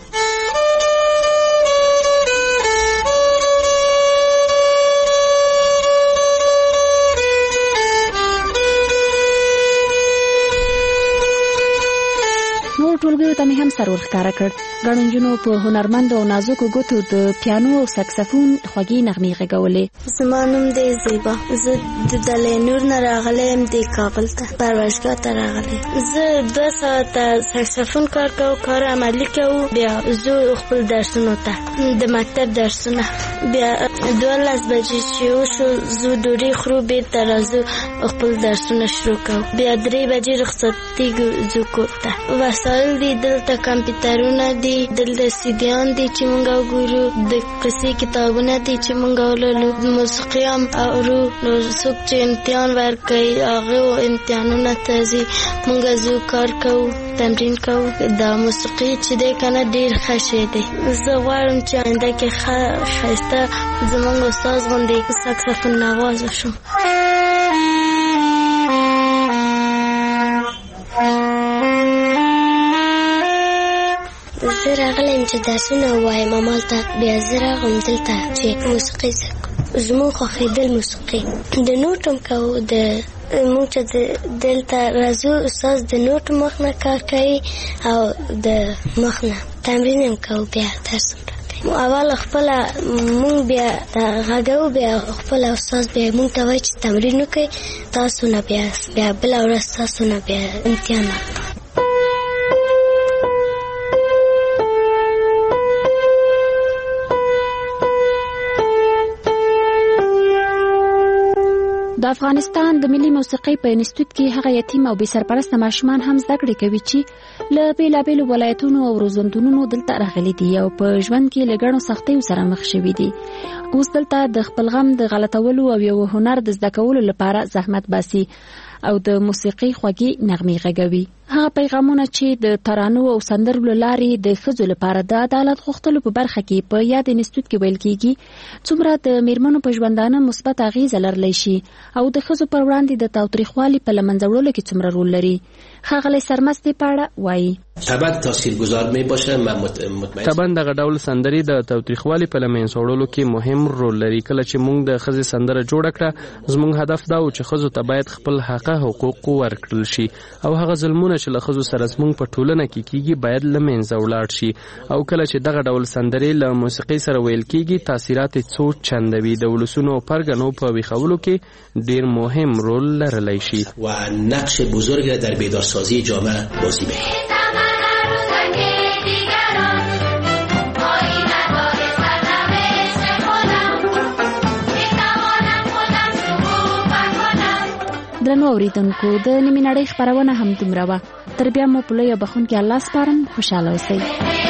ټولګیو ته مې هم سر ورښکاره کړ. ګڼو نجونو په هنرمندو او نازکو ګوتو د پیانو او سکسفون خوږې نغمې غږولې. زما نوم دی زیبا، زه د دلینور نه راغلی یم، د کابل ته پروازګاه ته راغلی. زه 2 ساعته سکسفون کار کوو، کار عملي کوو، بیا زه خپل درسونو ته د مکتب درسونه. بیا 12 بجې چې وشو زه ډوډۍ خورو، بېرته راځو خپل درسونه شروع کوو. بیا 3 بجې رخصتېږو زه کور ته. وسایل دي دلته، کمپیوټرونه دي دلته، سیډیان دي چې موږ وګورو، د قصې کتابونه دي چې موږ ولولو، موسیقي هم اورو. نو څوک چې امتحان ورکوي هغه امتحانونه ته ځي، موږ ځو کار کوو، تمرین کوو. دا موسیقي چې دی که نه ډېر ښه شی دی. زه غواړم چې آینده کې ښایسته زموږ استاد غوندې سکسفون نواز شم. زه راغلی یم چې درسونه ووایم همالته، بیا زه راغلم دلته چې موسیقي زده کړم. زموږ خوښېدل موسیقي د نوټ هم کوو، موږ چې دلته راځو استاد د نوټ مخ نه کار کوي او د مخ نه تمرین هم کوو، بیا درس هم راکوي. اول خپله موږ بیا غږوو، بیا خپله استاد بیا موږ ته وایي چې تمرین وکړئ، تاسو نه بیا بله ورځ تاسو نه بیا امتحان ورکوو. د افغانستان د ملي موسیقۍ په انسټیټیوټ کې هغه یتیم او بې سرپرسته ماشومان هم زده کړې کوي چې له بېلابېلو ولایتونو او روزندونونو دلته راغلي دي او په ژوند کې له ګڼو سختیو سره مخ شوي دي. اوس دلته د خپل غم د غلطولو او یو هنر د زده کولو لپاره زحمت باسي او د موسیقۍ خوږې نغمې غږوي. هغه پیغامونه چې د ترانو او سندرو له لارې د ښځو لپاره د عدالت غوښتلو په برخه کې په یاد انسټیټیوټ کې ویل کیږي څومره د میرمنو په ژوندانه مثبت اغیزه لرلی شي او د ښځو پر وړاندې د تاوتریخوالي په له منځه وړلو کې څومره رول لري. ښاغلی سرمستې په اړه وایي طبعا تاثیرگذار میباشه. من مطمئن طبعا دغه ډول سندرې د تاوتریخوالي په له منځه وړلو کې مهم رول لري. کله چې موږ د ښځې سندره جوړه کړه زموږ هدف دا و چې ښځو ته باید خپل حقه حقوق ورکړل شي او هغه ظلمونه چې له ښځو سره زموږ په ټولنه کې کیږي باید له منځه ولاړ شي. او کله چې دغه ډول سندرې له موسیقۍ سره ویل کیږي تاثیرات یې څو چنده وي. د ولسونو او پرګنو په ویښولو کې ډیر مهم رول لرلی شي و نقش بزرگ در بیدارسازی جامعه بازی می‌کنه. درنو اوریدونکو د نیمې نړۍ خپرونه هم دومره وه. تر بیا مو په لویه بخښونکي الله سپارم. خوشحاله اوسئ.